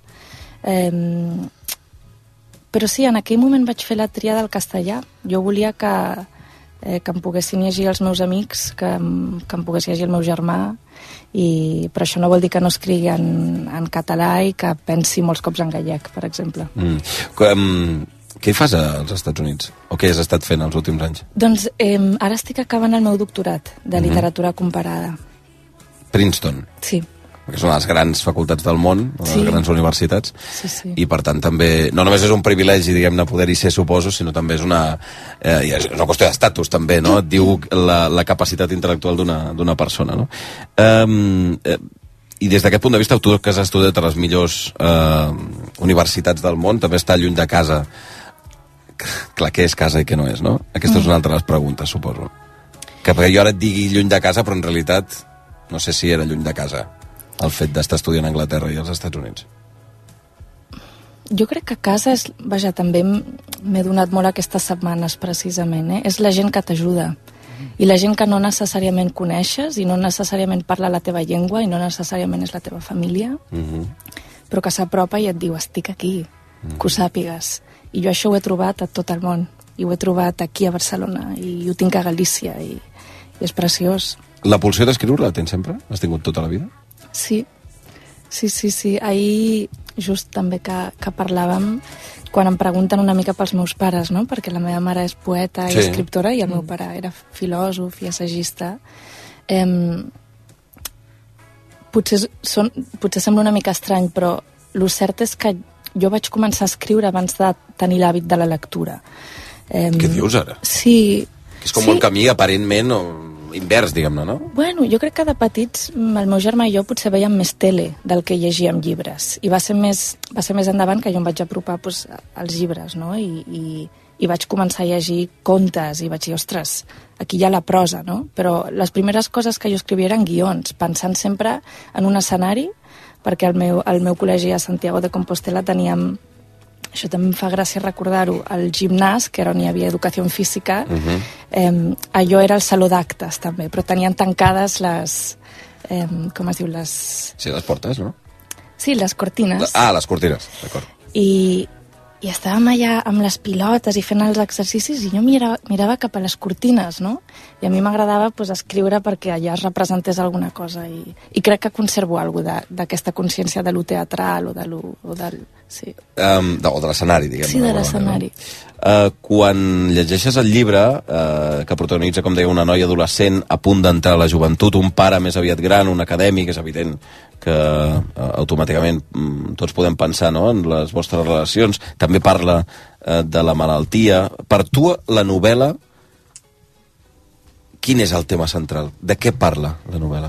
Però sí, en aquell moment vaig fer la tria del castellà. Jo volia que em poguessin llegir els meus amics, que em pogués llegir el meu germà, però això no vol dir que no escrigui en català i que pensi molts cops en gallec, per exemple. Què hi fas als Estats Units? O què has estat fent els últims anys? Doncs ara estic acabant el meu doctorat de literatura comparada. Princeton? Sí. Perquè són les grans facultats del món, les grans universitats, i per tant també, no només és un privilegi, diguem-ne, poder-hi ser, suposo, sinó també és una qüestió d'estatus, també, no? Et diu la capacitat intel·lectual d'una persona, no? I des d'aquest punt de vista, tu que has estudiat a les millors universitats del món, també està lluny de casa. Clar, què és casa i què no és, no? Aquesta és una altra de les preguntes, suposo. Que perquè jo ara et digui lluny de casa, però en realitat no sé si era lluny de casa el fet d'estar estudiant a Anglaterra i als Estats Units. Jo crec que a casa és... Vaja, també m'he donat molt aquestes setmanes, precisament, És la gent que t'ajuda. I la gent que no necessàriament coneixes i no necessàriament parla la teva llengua i no necessàriament és la teva família, però que s'apropa i et diu, estic aquí, que ho sàpigues. I jo això ho he trobat a tot el món. I ho he trobat aquí a Barcelona i ho tinc a Galícia i és preciós. La pulsió d'escriure la tens sempre? L'has tingut tota la vida? Sí. Ahir, just també que parlàvem, quan em pregunten una mica pels meus pares, no? Perquè la meva mare és poeta i escriptora i el meu pare era filòsof i assagista. Potser sembla una mica estrany, però el cert és que jo vaig començar a escriure abans de tenir l'hàbit de la lectura. Què dius ara? Sí. Que és com un camí aparentment invers, diguem-ne, no? Bueno, jo crec que de petits el meu germà i jo potser veiem més tele del que llegíem llibres. I va ser més endavant que jo em vaig apropar als llibres, no? I vaig començar a llegir contes i vaig dir, ostres, aquí hi ha la prosa, no? Però les primeres coses que jo escrivia eren guions, pensant sempre en un escenari, perquè al meu col·legi a Santiago de Compostela teníem, això també em fa gràcia recordar-ho, el gimnàs, que era on hi havia educació física, allò era el saló d'actes també, però tenien tancades les... com es diu? Sí, les portes, no? Sí, les cortines. Les cortines, d'acord. I estàvem allà amb les pilotes i fent els exercicis i jo mirava cap a les cortines, no? I a mi m'agradava escriure perquè allà es representés alguna cosa i crec que conservo alguna cosa d'aquesta consciència de lo teatral o de l'escenari, diguem-ne. Sí, de l'escenari. Quan llegeixes el llibre que protagonitza, com deia, una noia adolescent a punt d'entrar a la joventut, un pare més aviat gran, un acadèmic, és evident que automàticament tots podem pensar, no?, en les vostres relacions. També parla de la malaltia. Per tu, la novel·la, quin és el tema central? De què parla la novel·la?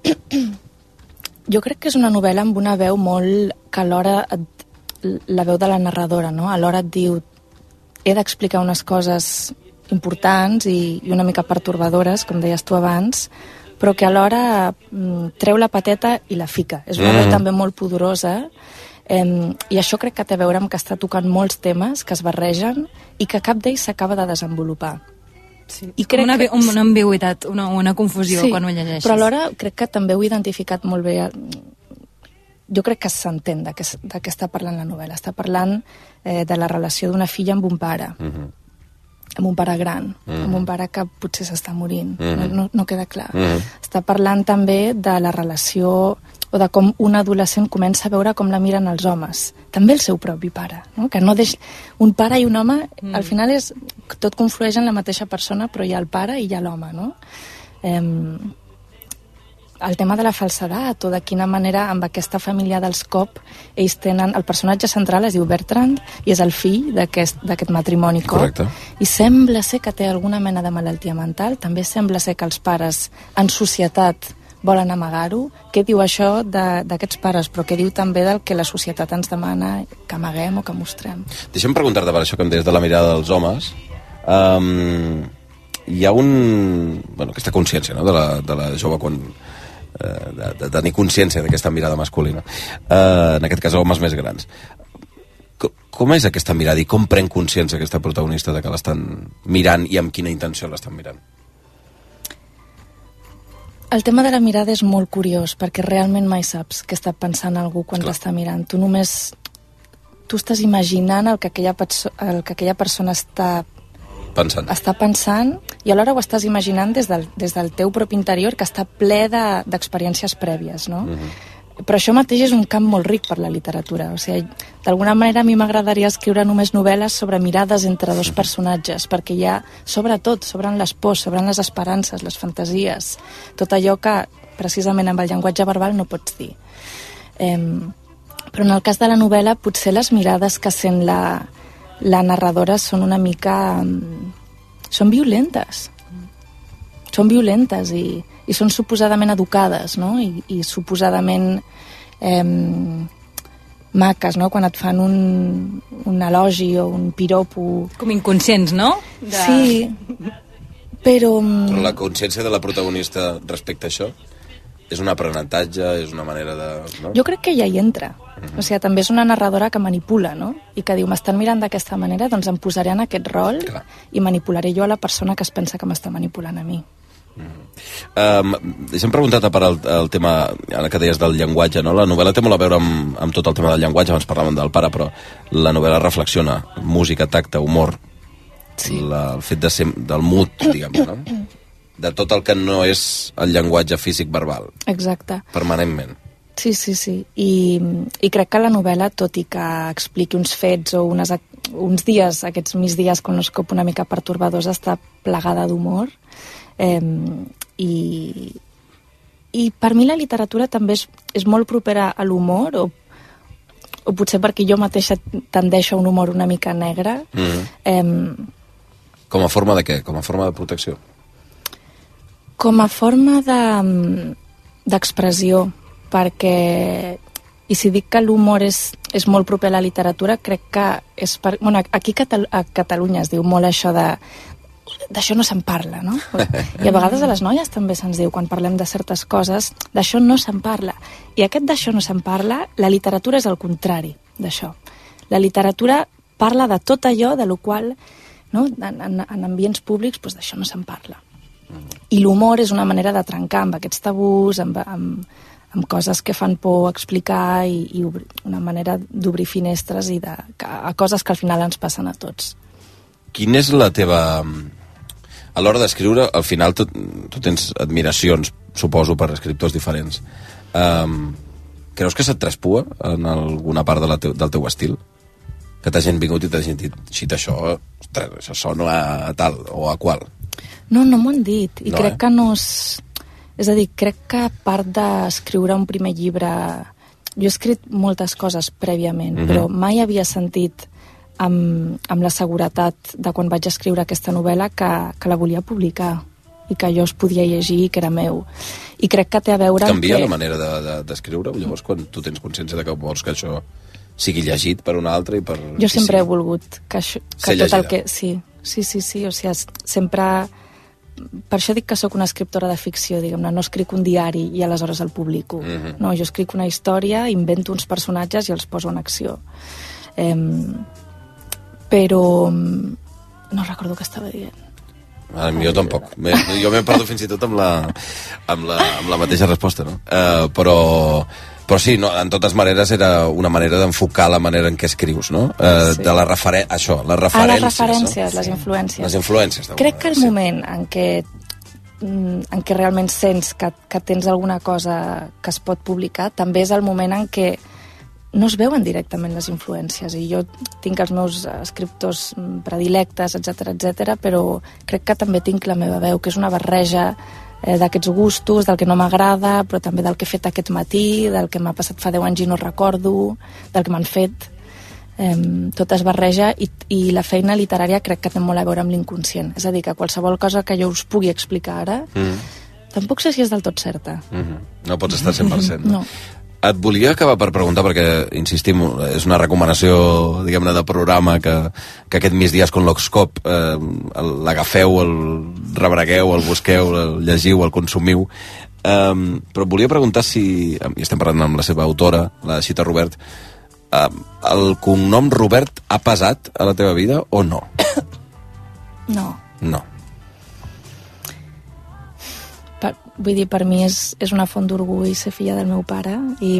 Jo crec que és una novel·la amb una veu molt... que alhora la veu de la narradora, no? Alhora et diu he d'explicar unes coses importants i una mica pertorbadores, com deies tu abans, però que alhora treu la pateta i la fica. És una veu també molt pudorosa i això crec que té a veure amb que està tocant molts temes que es barregen i que cap d'ells s'acaba de desenvolupar. Sí, i crec una ambigüitat, una confusió quan ho llegeixes. Però alhora crec que també ho he identificat molt bé. Jo crec que s'entén de què està parlant la novel·la. Està parlant de la relació d'una filla amb un pare, amb un pare gran, amb un pare que potser s'està morint, no queda clar. Està parlant també de la relació o de com un adolescent comença a veure com la miren els homes. També el seu propi pare, no? Que no un pare i un home, al final tot conflueix en la mateixa persona, però hi ha el pare i hi ha l'home, no? El tema de la falsedat, o de quina manera amb aquesta família dels Cobb ells tenen... El personatge central es diu Bertrand i és el fill d'aquest matrimoni Cobb. Correcte. I sembla ser que té alguna mena de malaltia mental. També sembla ser que els pares en societat volen amagar-ho. Què diu això d'aquests pares? Però què diu també del que la societat ens demana que amaguem o que mostrem? Deixa'm preguntar-te per això que em deies de la mirada dels homes. Hi ha aquesta consciència, no?, de la jove quan... de tenir consciència d'aquesta mirada masculina, en aquest cas homes més grans. Com és aquesta mirada i com pren consciència aquesta protagonista de que l'estan mirant i amb quina intenció l'estan mirant? El tema de la mirada és molt curiós perquè realment mai saps què està pensant algú quan t'està mirant. Tu estàs imaginant el que aquella persona està pensant i alhora ho estàs imaginant des del teu propi interior, que està ple d'experiències prèvies, no? Però això mateix és un camp molt ric per la literatura. O sigui, d'alguna manera a mi m'agradaria escriure només novel·les sobre mirades entre dos personatges, perquè hi ha, sobretot, sobren les pors, sobren les esperances, les fantasies, tot allò que precisament amb el llenguatge verbal no pots dir. Però en el cas de la novel·la potser les mirades que sent la narradora són una mica... són violentes. Són violentes i són suposadament educades, no? I suposadament maques, no? Quan et fan un elogi o un piropo... Com inconscients, no? Sí, però... Però la consciència de la protagonista respecte a això és un aprenentatge, és una manera de... No? Jo crec que ja hi entra. O sigui, també és una narradora que manipula, no? I que diu, m'estan mirant d'aquesta manera, doncs em posaré en aquest rol i manipularé jo a la persona que es pensa que m'està manipulant a mi. Deixa'm preguntar-te per el tema que deies del llenguatge, no? La novel·la té molt a veure amb tot el tema del llenguatge, abans parlàvem del pare, però la novel·la reflexiona música, tacte, humor, el fet de ser del mut, diguem, no? De tot el que no és el llenguatge físic verbal. Exacte. Permanentment. Sí. I crec que la novel·la, tot i que expliqui uns fets o uns dies, aquests migdies con l'oscop una mica pertorbadors, està plegada d'humor. I per mi la literatura també és molt propera a l'humor, o potser perquè jo mateixa tendeixo a un humor una mica negre. Com a forma de què? Com a forma de protecció? Com a forma d'expressió, perquè, i si dic que l'humor és molt proper a la literatura, crec que és bueno, aquí a Catalunya es diu molt això d'això no se'n parla, no? I a vegades a les noies també se'ns diu, quan parlem de certes coses, d'això no se'n parla. I aquest d'això no se'n parla, la literatura és el contrari d'això. La literatura parla de tot allò de lo qual, no? En ambients públics, doncs d'això no se'n parla. I l'humor és una manera de trencar amb aquests tabús, amb coses que fan por explicar i una manera d'obrir finestres a coses que al final ens passen a tots. Quina és la teva... A l'hora d'escriure, al final tu tens admiracions, suposo, per escriptors diferents. Creus que se't traspua en alguna part del teu estil? Que t'hagin vingut i t'hagin dit, xit, això sona a tal o a qual? No m'ho han dit. I crec que no és... És a dir, crec que a part d'escriure un primer llibre... Jo he escrit moltes coses prèviament, però mai havia sentit amb la seguretat de quan vaig escriure aquesta novel·la que la volia publicar i que jo es podia llegir i que era meu. I crec que té a veure... Canvia la manera d'escriure? Llavors, quan tu tens consciència de que vols que això sigui llegit per un altre i per... Jo sempre he volgut que tot el que... Sí, o sigui, sempre... Per això dic que sóc una escriptora de ficció, diguem-ne, no escric un diari i aleshores el publico. No, jo escric una història, invento uns personatges i els poso en acció. Però no recordo què estava dient. Jo tampoc. Jo m'he perdut fins i tot amb la mateixa resposta, no? Però sí, no, en totes maneres era una manera d'enfocar la manera en què escrius, no? De les referències, les referències, no? Les influències. Les influències. Crec que el moment en què realment sents que tens alguna cosa que es pot publicar, també és el moment en què no es veuen directament les influències, i jo tinc els meus escriptors predilectes, etc, però crec que també tinc la meva veu, que és una barreja d'aquests gustos, del que no m'agrada, però també del que he fet aquest matí, del que m'ha passat fa 10 anys i no recordo, del que m'han fet. Tot es barreja, i la feina literària crec que té molt a veure amb l'inconscient. És a dir, que qualsevol cosa que jo us pugui explicar ara, tampoc sé si és del tot certa. No pots estar 100%. No. Et volia acabar per preguntar, perquè, insistim, és una recomanació, diguem-ne, de programa que aquest migdies con l'Oxcop l'agafeu, el rebregueu, el busqueu, el llegiu, el consumiu. Però volia preguntar si, i estem parlant amb la seva autora, la Xita Robert, el cognom Robert ha pesat a la teva vida o no? No. No. Vull dir, per mi és una font d'orgull ser filla del meu pare,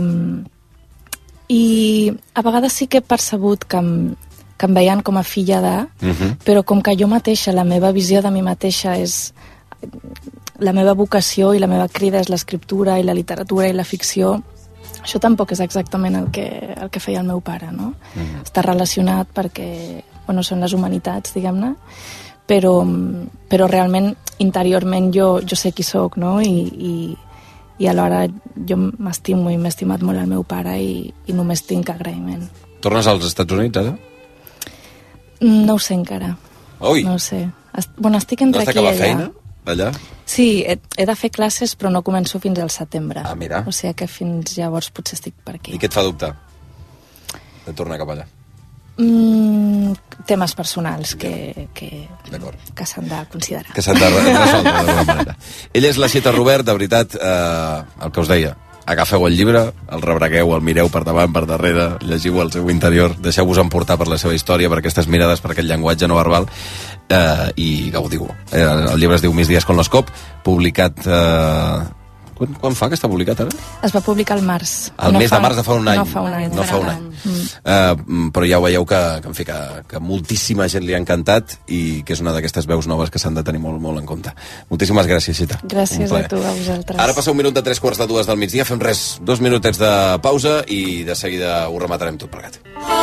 i a vegades sí que he percebut que em veien com a filla de, però com que jo mateixa, la meva visió de mi mateixa és la meva vocació i la meva crida és l'escriptura i la literatura i la ficció, això tampoc és exactament el que feia el meu pare, no? Està relacionat perquè, són les humanitats, diguem-ne, però realment, interiorment, jo sé qui soc, no? I alhora jo m'estimo i m'he estimat molt el meu pare, i només tinc agraïment. Tornes als Estats Units, ara? No ho sé encara. Ui! No ho sé. Estic entre aquí i allà. No has d'acabar feina, allà? Sí, he de fer classes, però no començo fins al setembre. Ah, mira. O sigui que fins llavors potser estic per aquí. I què et fa dubtar de tornar cap allà? Temes personals que s'han de considerar. Que s'han de resoldre d'alguna manera. Ella és la Xita Robert, de veritat, el que us deia. Agafeu el llibre, el rebregueu, el mireu per davant, per darrere, llegiu el seu interior, deixeu-vos emportar per la seva història, per aquestes mirades, per aquest llenguatge no verbal, i gaudiu. El llibre es diu Migdies con l'Oxcop, publicat... Quan fa que està publicat ara? Es va publicar al març. El mes de març de fa un any. No fa un any. No fa un any. Però ja ho veieu que moltíssima gent li ha encantat, i que és una d'aquestes veus noves que s'han de tenir molt, molt en compte. Moltíssimes gràcies, Xita. Gràcies a tu, a vosaltres. Ara passa un minut de 3:45 del migdia, fem 2 minutets de pausa i de seguida ho rematarem tot plegat.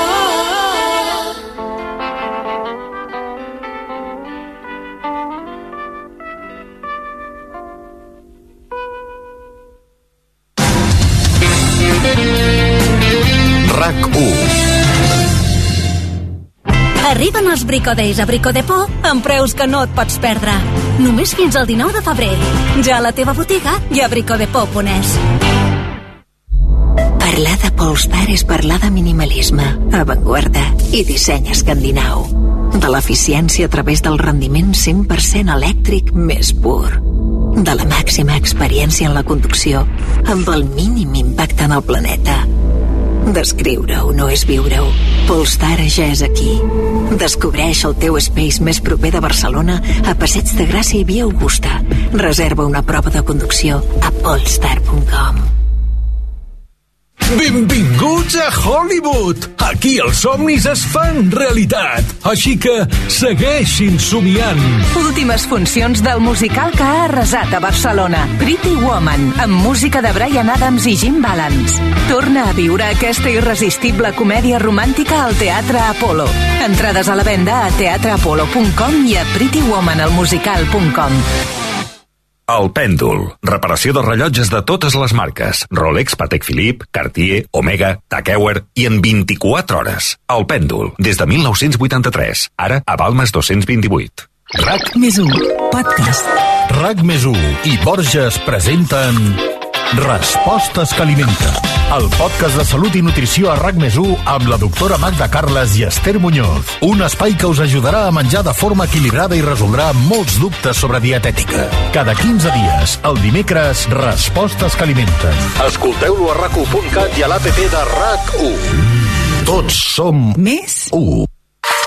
RAC1. Arriben els Brico Days a Brico Depot amb preus que no et pots perdre. Només fins al 19 de febrer. Ja a la teva botiga i a bricodepot.es. Parlar de Polestar és parlar de minimalisme, avantguarda i disseny escandinau. De l'eficiència a través del rendiment 100% elèctric més pur. De la màxima experiència en la conducció amb el mínim impacte en el planeta. Descriure-ho no és viure-ho. Polestar ja és aquí. Descobreix el teu Space més proper de Barcelona a Passeig de Gràcia i Via Augusta. Reserva una prova de conducció a polestar.com. Benvinguts a Hollywood! Aquí els somnis es fan realitat. Així que segueixin somiant. Últimes funcions del musical que ha arrasat a Barcelona. Pretty Woman, amb música de Bryan Adams i Jim Balance. Torna a viure aquesta irresistible comèdia romàntica al Teatre Apollo. Entrades a la venda a teatreapollo.com i a prettywomanalmusical.com. El Pèndol. Reparació de rellotges de totes les marques. Rolex, Patek Philippe, Cartier, Omega, Tag Heuer i en 24 hores. El Pèndol. Des de 1983. Ara a Balmes 228. RAC+1 Podcast. RAC+1 i Borges presenten Respostes que alimenten. El podcast de salut i nutrició a RAC+1 amb la doctora Magda Carles i Esther Muñoz. Un espai que us ajudarà a menjar de forma equilibrada i resoldrà molts dubtes sobre dietètica. Cada 15 dies, el dimecres, Respostes que alimenten. Escolteu-lo a RAC1.cat i a l'APP de RAC1. Tots som més 1.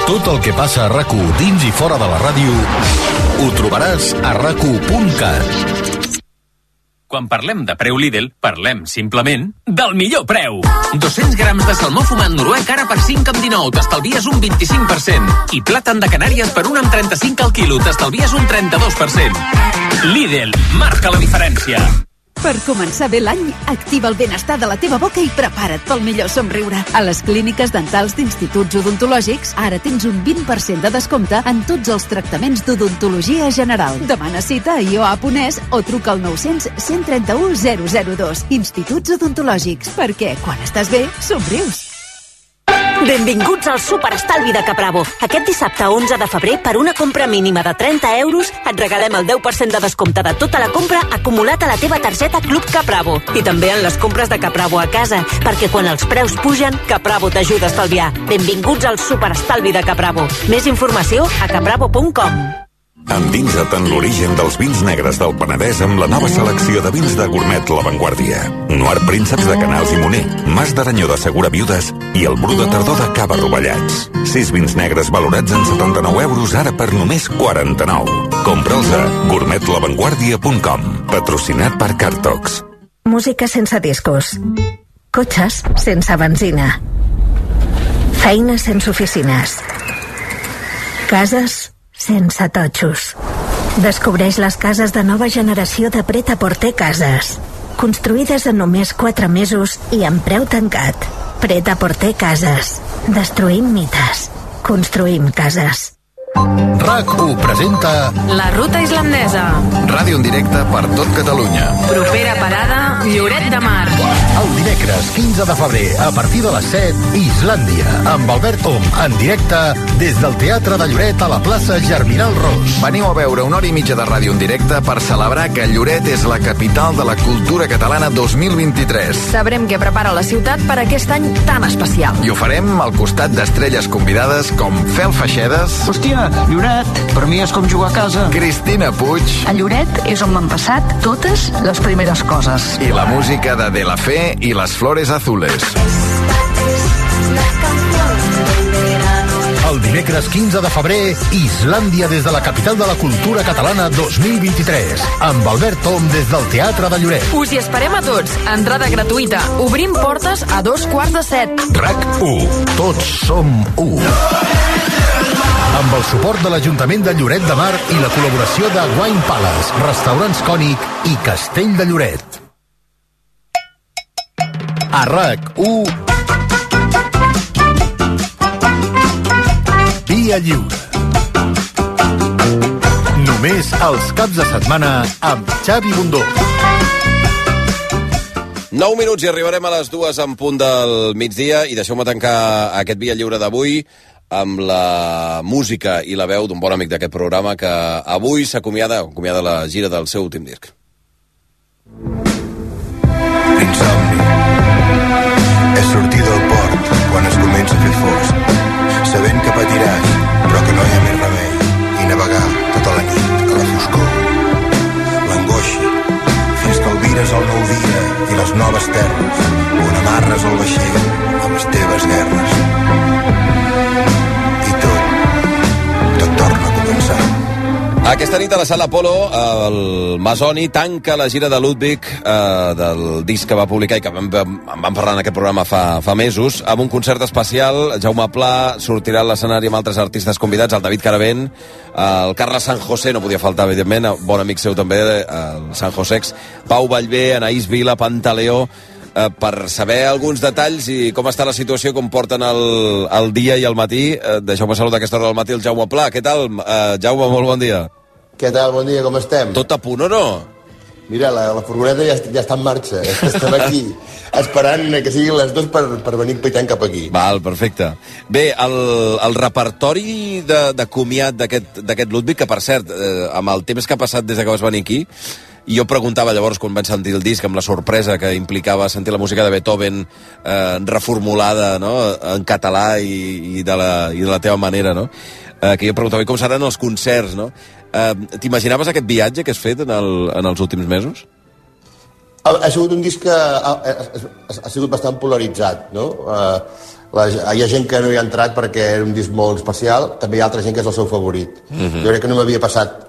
Tot el que passa a RAC1 dins i fora de la ràdio ho trobaràs a rac1.cat. Quan parlem de preu Lidl, parlem simplement del millor preu. 200 grams de salmó fumat noruec ara per 5,19, t'estalvies un 25%. I plàtan de Canàries per 1,35 al quilo, t'estalvies un 32%. Lidl, marca la diferència. Per començar bé l'any, activa el benestar de la teva boca i prepara't pel millor somriure. A les clíniques dentals d'instituts odontològics, ara tens un 20% de descompte en tots els tractaments d'odontologia general. Demana cita a ioa.es o truca al 900 131 002. Instituts odontològics, perquè quan estàs bé, somrius. Benvinguts al Superestalvi de Capravo. Aquest dissabte 11 de febrer, per una compra mínima de 30 euros, et regalem el 10% de descompte de tota la compra acumulat a la teva targeta Club Capravo. I també en les compres de Capravo a casa, perquè quan els preus pugen, Capravo t'ajuda a estalviar. Benvinguts al Superestalvi de Capravo. Més informació a capravo.com. Endinsa't en l'origen dels vins negres del Penedès amb la nova selecció de vins de Gourmet La Vanguardia. Noir Prínceps de Canals i Moner, Mas d'Aranyó de Segura Viudes i el Bru de Tardor de Cava Rovellats. 6 vins negres valorats en 79 euros ara per només 49. Compra'ls a gourmetlavanguardia.com. Patrocinat per Cartox. Música sense discos. Cotxes sense benzina. Feines sense oficines. Cases sense totxos. Descobreix les cases de nova generació de Pret-a-Porter Cases. Construïdes en només 4 mesos i amb preu tancat. Pret-a-Porter Cases. Destruïm mites. Construïm cases. RAC1 presenta La Ruta Islandesa. Ràdio en directe per tot Catalunya. Propera parada, Lloret de Mar. El dimecres 15 de febrer, a partir de les 7, Islàndia, amb Albert Om, en directe des del Teatre de Lloret a la plaça Germinal Ros. Veniu a veure 1 hora i mitja de ràdio en directe per celebrar que Lloret és la capital de la cultura catalana 2023. Sabrem què prepara la ciutat per aquest any tan especial. I ho farem al costat d'estrelles convidades com Fel Feixedes. Hòstia, Lloret, per mi és com jugar a casa. Cristina Puig. A Lloret és on m'han passat totes les primeres coses. I la música de De La Fe i Les Flores Azules. El dimecres 15 de febrer, Islàndia des de la capital de la cultura catalana 2023, amb Albert Tom des del Teatre de Lloret. Us hi esperem a tots. Entrada gratuïta. Obrim portes a 7:15. RAC1. Tots som 1. Amb el suport de l'Ajuntament de Lloret de Mar i la col·laboració de Wine Palace, Restaurants Cònic i Castell de Lloret. A RAC1, Via Lliure. Només els caps de setmana amb Xavi Bundó. 9 minuts i arribarem a les 2 en punt del migdia i deixeu-me tancar aquest Via Lliure d'avui amb la música i la veu d'un bon amic d'aquest programa que avui s'acomiada la gira del seu últim disc. Insomni. És sortir del port quan es comença a fer fosc, sabent que patiràs, però que no hi ha més remei, i navegar tota la nit a la foscor. L'angoixa, fins que albires el nou dia i les noves terres, on amarres el vaixell amb les teves guerres. Aquesta nit a la Sala Apolo, el Masoni tanca la gira de Ludwig, del disc que va publicar i que en vam parlar en aquest programa fa mesos, amb un concert especial. Jaume Pla sortirà a l'escenari amb altres artistes convidats, el David Caravent, el Carles San José, no podia faltar, evidentment, bon amic seu també, el San Josex, Pau Vallvé, Anaïs Vila, Pantaleó, per saber alguns detalls i com està la situació, com porten el dia i el matí. Deixeu-me saludar a aquesta hora del matí el Jaume Pla. Què tal, Jaume? Molt bon dia. Què tal? Bon dia, com estem? Tot a punt o no? Mira, la furgoneta ja està en marxa. Estem aquí esperant que siguin les 2 per venir pitant cap aquí. Val, perfecte. Bé, el repertori de comiat d'aquest Ludwig, que per cert, amb el temps que ha passat des que vas venir aquí, i jo preguntava llavors, quan vaig sentir el disc, amb la sorpresa que implicava sentir la música de Beethoven reformulada, no?, en català i de la teva manera, no?, que jo preguntava, com seran els concerts, no? T'imaginaves aquest viatge que has fet en els últims mesos? Ha sigut un disc que ha sigut bastant polaritzat, no? hi ha gent que no hi ha entrat perquè era un disc molt especial, també hi ha altra gent que és el seu favorit. Jo crec que no m'havia passat...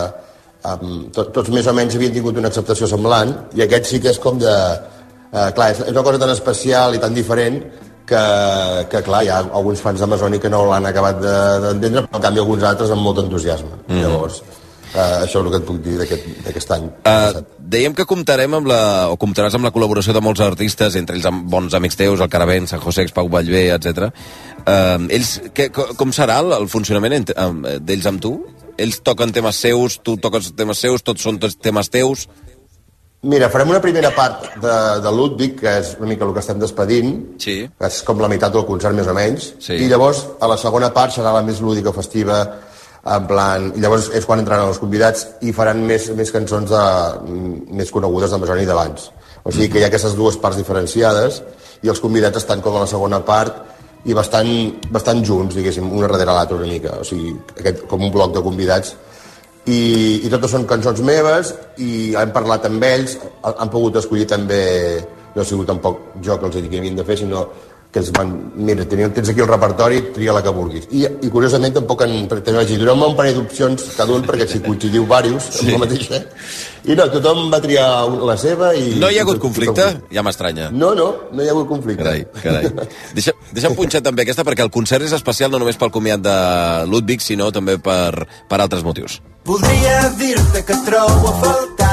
tots més o menys havien tingut una acceptació semblant, i aquest sí que és com de... clar, és una cosa tan especial i tan diferent que clar, hi ha alguns fans d'Amazoni que no l'han acabat d'entendre, però en canvi alguns altres amb molt entusiasme. Llavors... això és el que et puc dir d'aquest any. Dèiem que comptarem o comptaràs amb la col·laboració de molts artistes, entre ells amb bons amics teus, el Caravent, San José, Pau Vallvé, etc. Ells, com serà el funcionament d'ells amb tu? Ells toquen temes seus, tu toques temes seus, tots són temes teus? Mira, farem una primera part de Ludwig, que és una mica el que estem despedint, que és com la meitat del concert més o menys, i llavors a la segona part serà la més lúdica, festiva, en plan... I llavors és quan entraran els convidats i faran més cançons més conegudes d'Amazoni d'abans. O sigui que hi ha aquestes dues parts diferenciades i els convidats estan com a la segona part i bastant junts, diguéssim, una darrere l'altra una mica. O sigui, com un bloc de convidats. I totes són cançons meves i hem parlat amb ells, han pogut escollir també... No ha sigut tampoc jo que els he dit que havien de fer, sinó que ens van... Mira, tens aquí el repertori, tria la que vulguis. I curiosament tampoc doneu-me un parell d'opcions cada un, perquè si coincidiu diversos amb la mateixa. I no, tothom va triar la seva i... No hi ha hagut conflicte? Ja m'estranya. No hi ha hagut conflicte. Carai. Deixa'm punxar també aquesta, perquè el concert és especial no només pel comiat de Ludwig, sinó també per altres motius. Voldria dir-te que trobo a faltar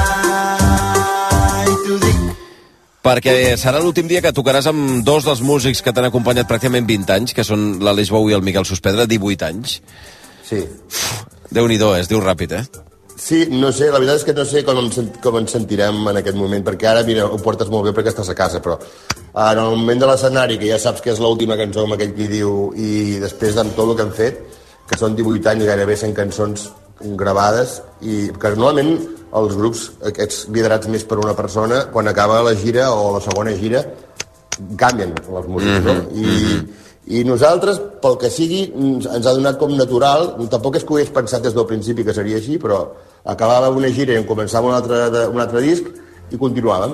i t'ho dic. Perquè serà l'últim dia que tocaràs amb dos dels músics que t'han acompanyat pràcticament 20 anys, que són l'Aleix Bou i el Miquel Sospedra, 18 anys. Sí. Déu-n'hi-do, es diu ràpid, Sí, no sé, la veritat és que no sé com ens sentirem en aquest moment, perquè ara, mira, ho portes molt bé perquè estàs a casa, però en el moment de l'escenari, que ja saps que és l'última cançó amb aquell qui diu, i després amb tot el que han fet, que són 18 anys i gairebé 100 cançons gravades, i que normalment els grups, aquests liderats més per una persona, quan acaba la gira o la segona gira, canvien les músiques, no? I nosaltres, pel que sigui, ens ha donat com natural, tampoc és que ho hagués pensat des del principi que seria així, però acabava una gira i començava un altre disc, i continuàvem,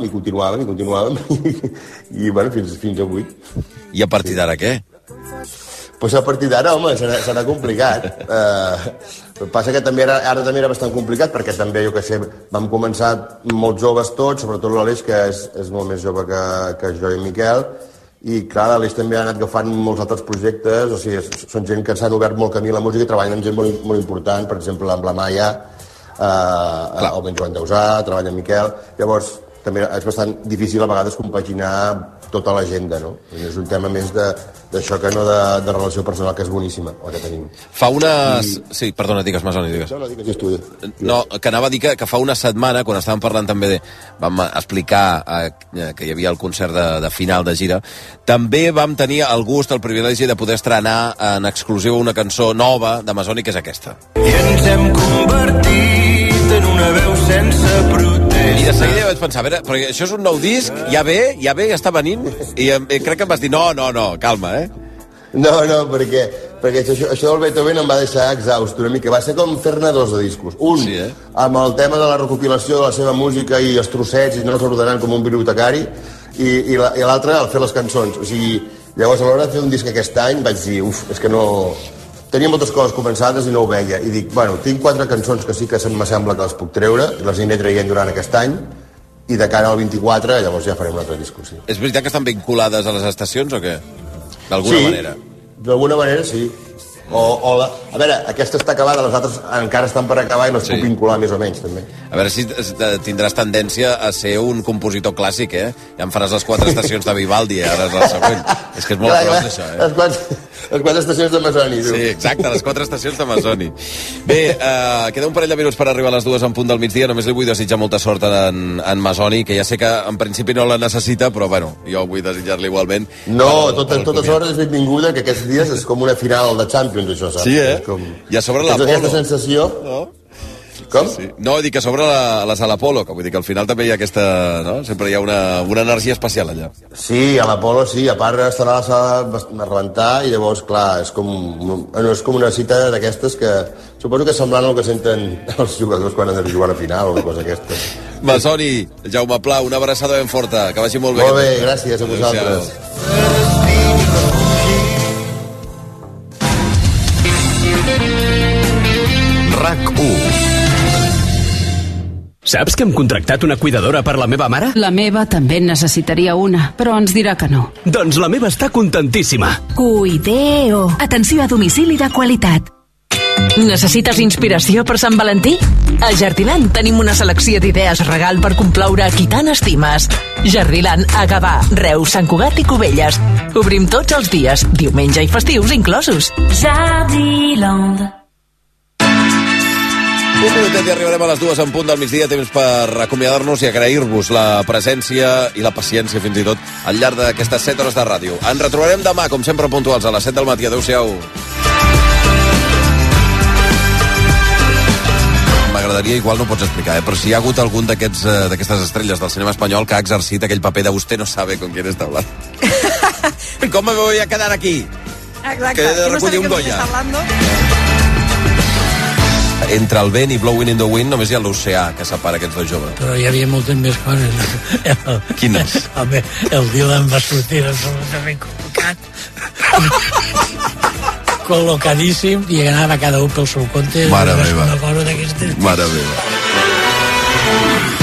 i bueno, fins avui. I a partir d'ara què? Pues a partir d'ara, home, serà complicat. El que passa que ara també era bastant complicat, perquè també, jo que sé, vam començar molt joves tots, sobretot l'Aleix, que és molt més jove que jo i en Miquel, i clar, l'Aleix també ha anat agafant molts altres projectes, o sigui, són gent que s'han obert molt camí a la música i treballen amb gent molt important, per exemple, amb la Maia, o amb Joan Dausà, treballa amb Miquel, llavors també és bastant difícil a vegades compaginar tota l'agenda, no? És un tema més d'això que no de relació personal, que és boníssima, la que tenim. Fa unes... Sí, perdona, digues, Masoni, digues. No, digues tu. No, que anava a dir que fa una setmana, quan estàvem parlant també vam explicar que hi havia el concert de final de gira, també vam tenir el gust, el privilegi de poder estrenar en exclusiva una cançó nova de Masoni, que és aquesta. I ens hem convertit en una veu sense protesta. I de seguida vaig pensar, a veure, perquè això és un nou disc, ja ve, ja està venint, i crec que em vas dir, no, calma, No, perquè això del Beethoven em va deixar exhaust una mica. Va ser com fer-ne dos de discos. Un, amb el tema de la recopilació de la seva música i els trossets, i no els ordenant com un bibliotecari, i l'altre, al fer les cançons. O sigui, llavors, a l'hora de fer un disc aquest any, vaig dir, és que no... Tenia moltes coses començades i no ho veia. I dic, bueno, tinc 4 cançons que sí que me sembla que les puc treure, i les aniré traient durant aquest any, i de cara al 24, llavors ja farem un altre disc, sí. És veritat que estan vinculades a les estacions o què? D'alguna manera? D'alguna manera, sí. A veure, aquesta està acabada, les altres encara estan per acabar i les puc vincular més o menys, també. A veure si tindràs tendència a ser un compositor clàssic, Ja em faràs les 4 estacions de Vivaldi, ara és el següent. És que és molt gros, això, Les 4 estacions de Masoni, tu. Sí, exacte, les 4 estacions de Masoni. Bé, queda un parell de minuts per arribar a les 2 en punt del migdia. Només li vull desitjar molta sort en Masoni, que ja sé que en principi no la necessita, però bueno, jo vull desitjar-li igualment. No, totes hores és benvinguda, que aquests dies és com una final de Champions, això, saps? Sí, I a sobre l'Apolo. Aquesta sensació... No? Com? Sí. No, dic que sobre la sala Apolo, que vull dir que al final també hi ha aquesta... No? Sempre hi ha una energia especial allà. Sí, a l'Apolo sí, a part estarà a la sala a rebentar i llavors, clar, és com una cita d'aquestes que suposo que és semblant al que senten els jugadors quan han de jugar a final o una cosa aquesta. Masoni, Jaume Pla, una abraçada ben forta, que vagi molt bé. Molt bé, gràcies a vosaltres. Saps que hem contractat una cuidadora per la meva mare? La meva també necessitaria una, però ens dirà que no. Doncs la meva està contentíssima. Cuideo. Atenció a domicili de qualitat. Necessites inspiració per Sant Valentí? A Jardiland tenim una selecció d'idees regal per complaure a qui tant estimes. Jardiland a Gavà, Reus, Sant Cugat i Cubelles. Obrim tots els dies, diumenge i festius inclosos. Jardiland. Un minutet i arribarem a les 2 en punt del migdia, temps per acomiadar-nos i agrair-vos la presència i la paciència, fins i tot, al llarg d'aquestes 7 hores de ràdio. Ens retrobarem demà, com sempre, puntuals, a les 7 del matí. Adéu-siau. M'agradaria, igual no pots explicar, però si hi ha hagut algun d'aquestes estrelles del cinema espanyol que ha exercit aquell paper de usted no sabe con quién está hablando. ¿Cómo me voy a quedar aquí? Exacte. Que he de recollir un Goya. Entre el vent i Blowing in the Wind només hi ha l'oceà que separa aquests dos joves. Però hi havia moltes més coses. Quines? Home, el Dylan va sortir absolutament col·locat. Col·locadíssim i anava cada un pel seu compte. Mare meva. Una cosa d'aquestes. Mare meva.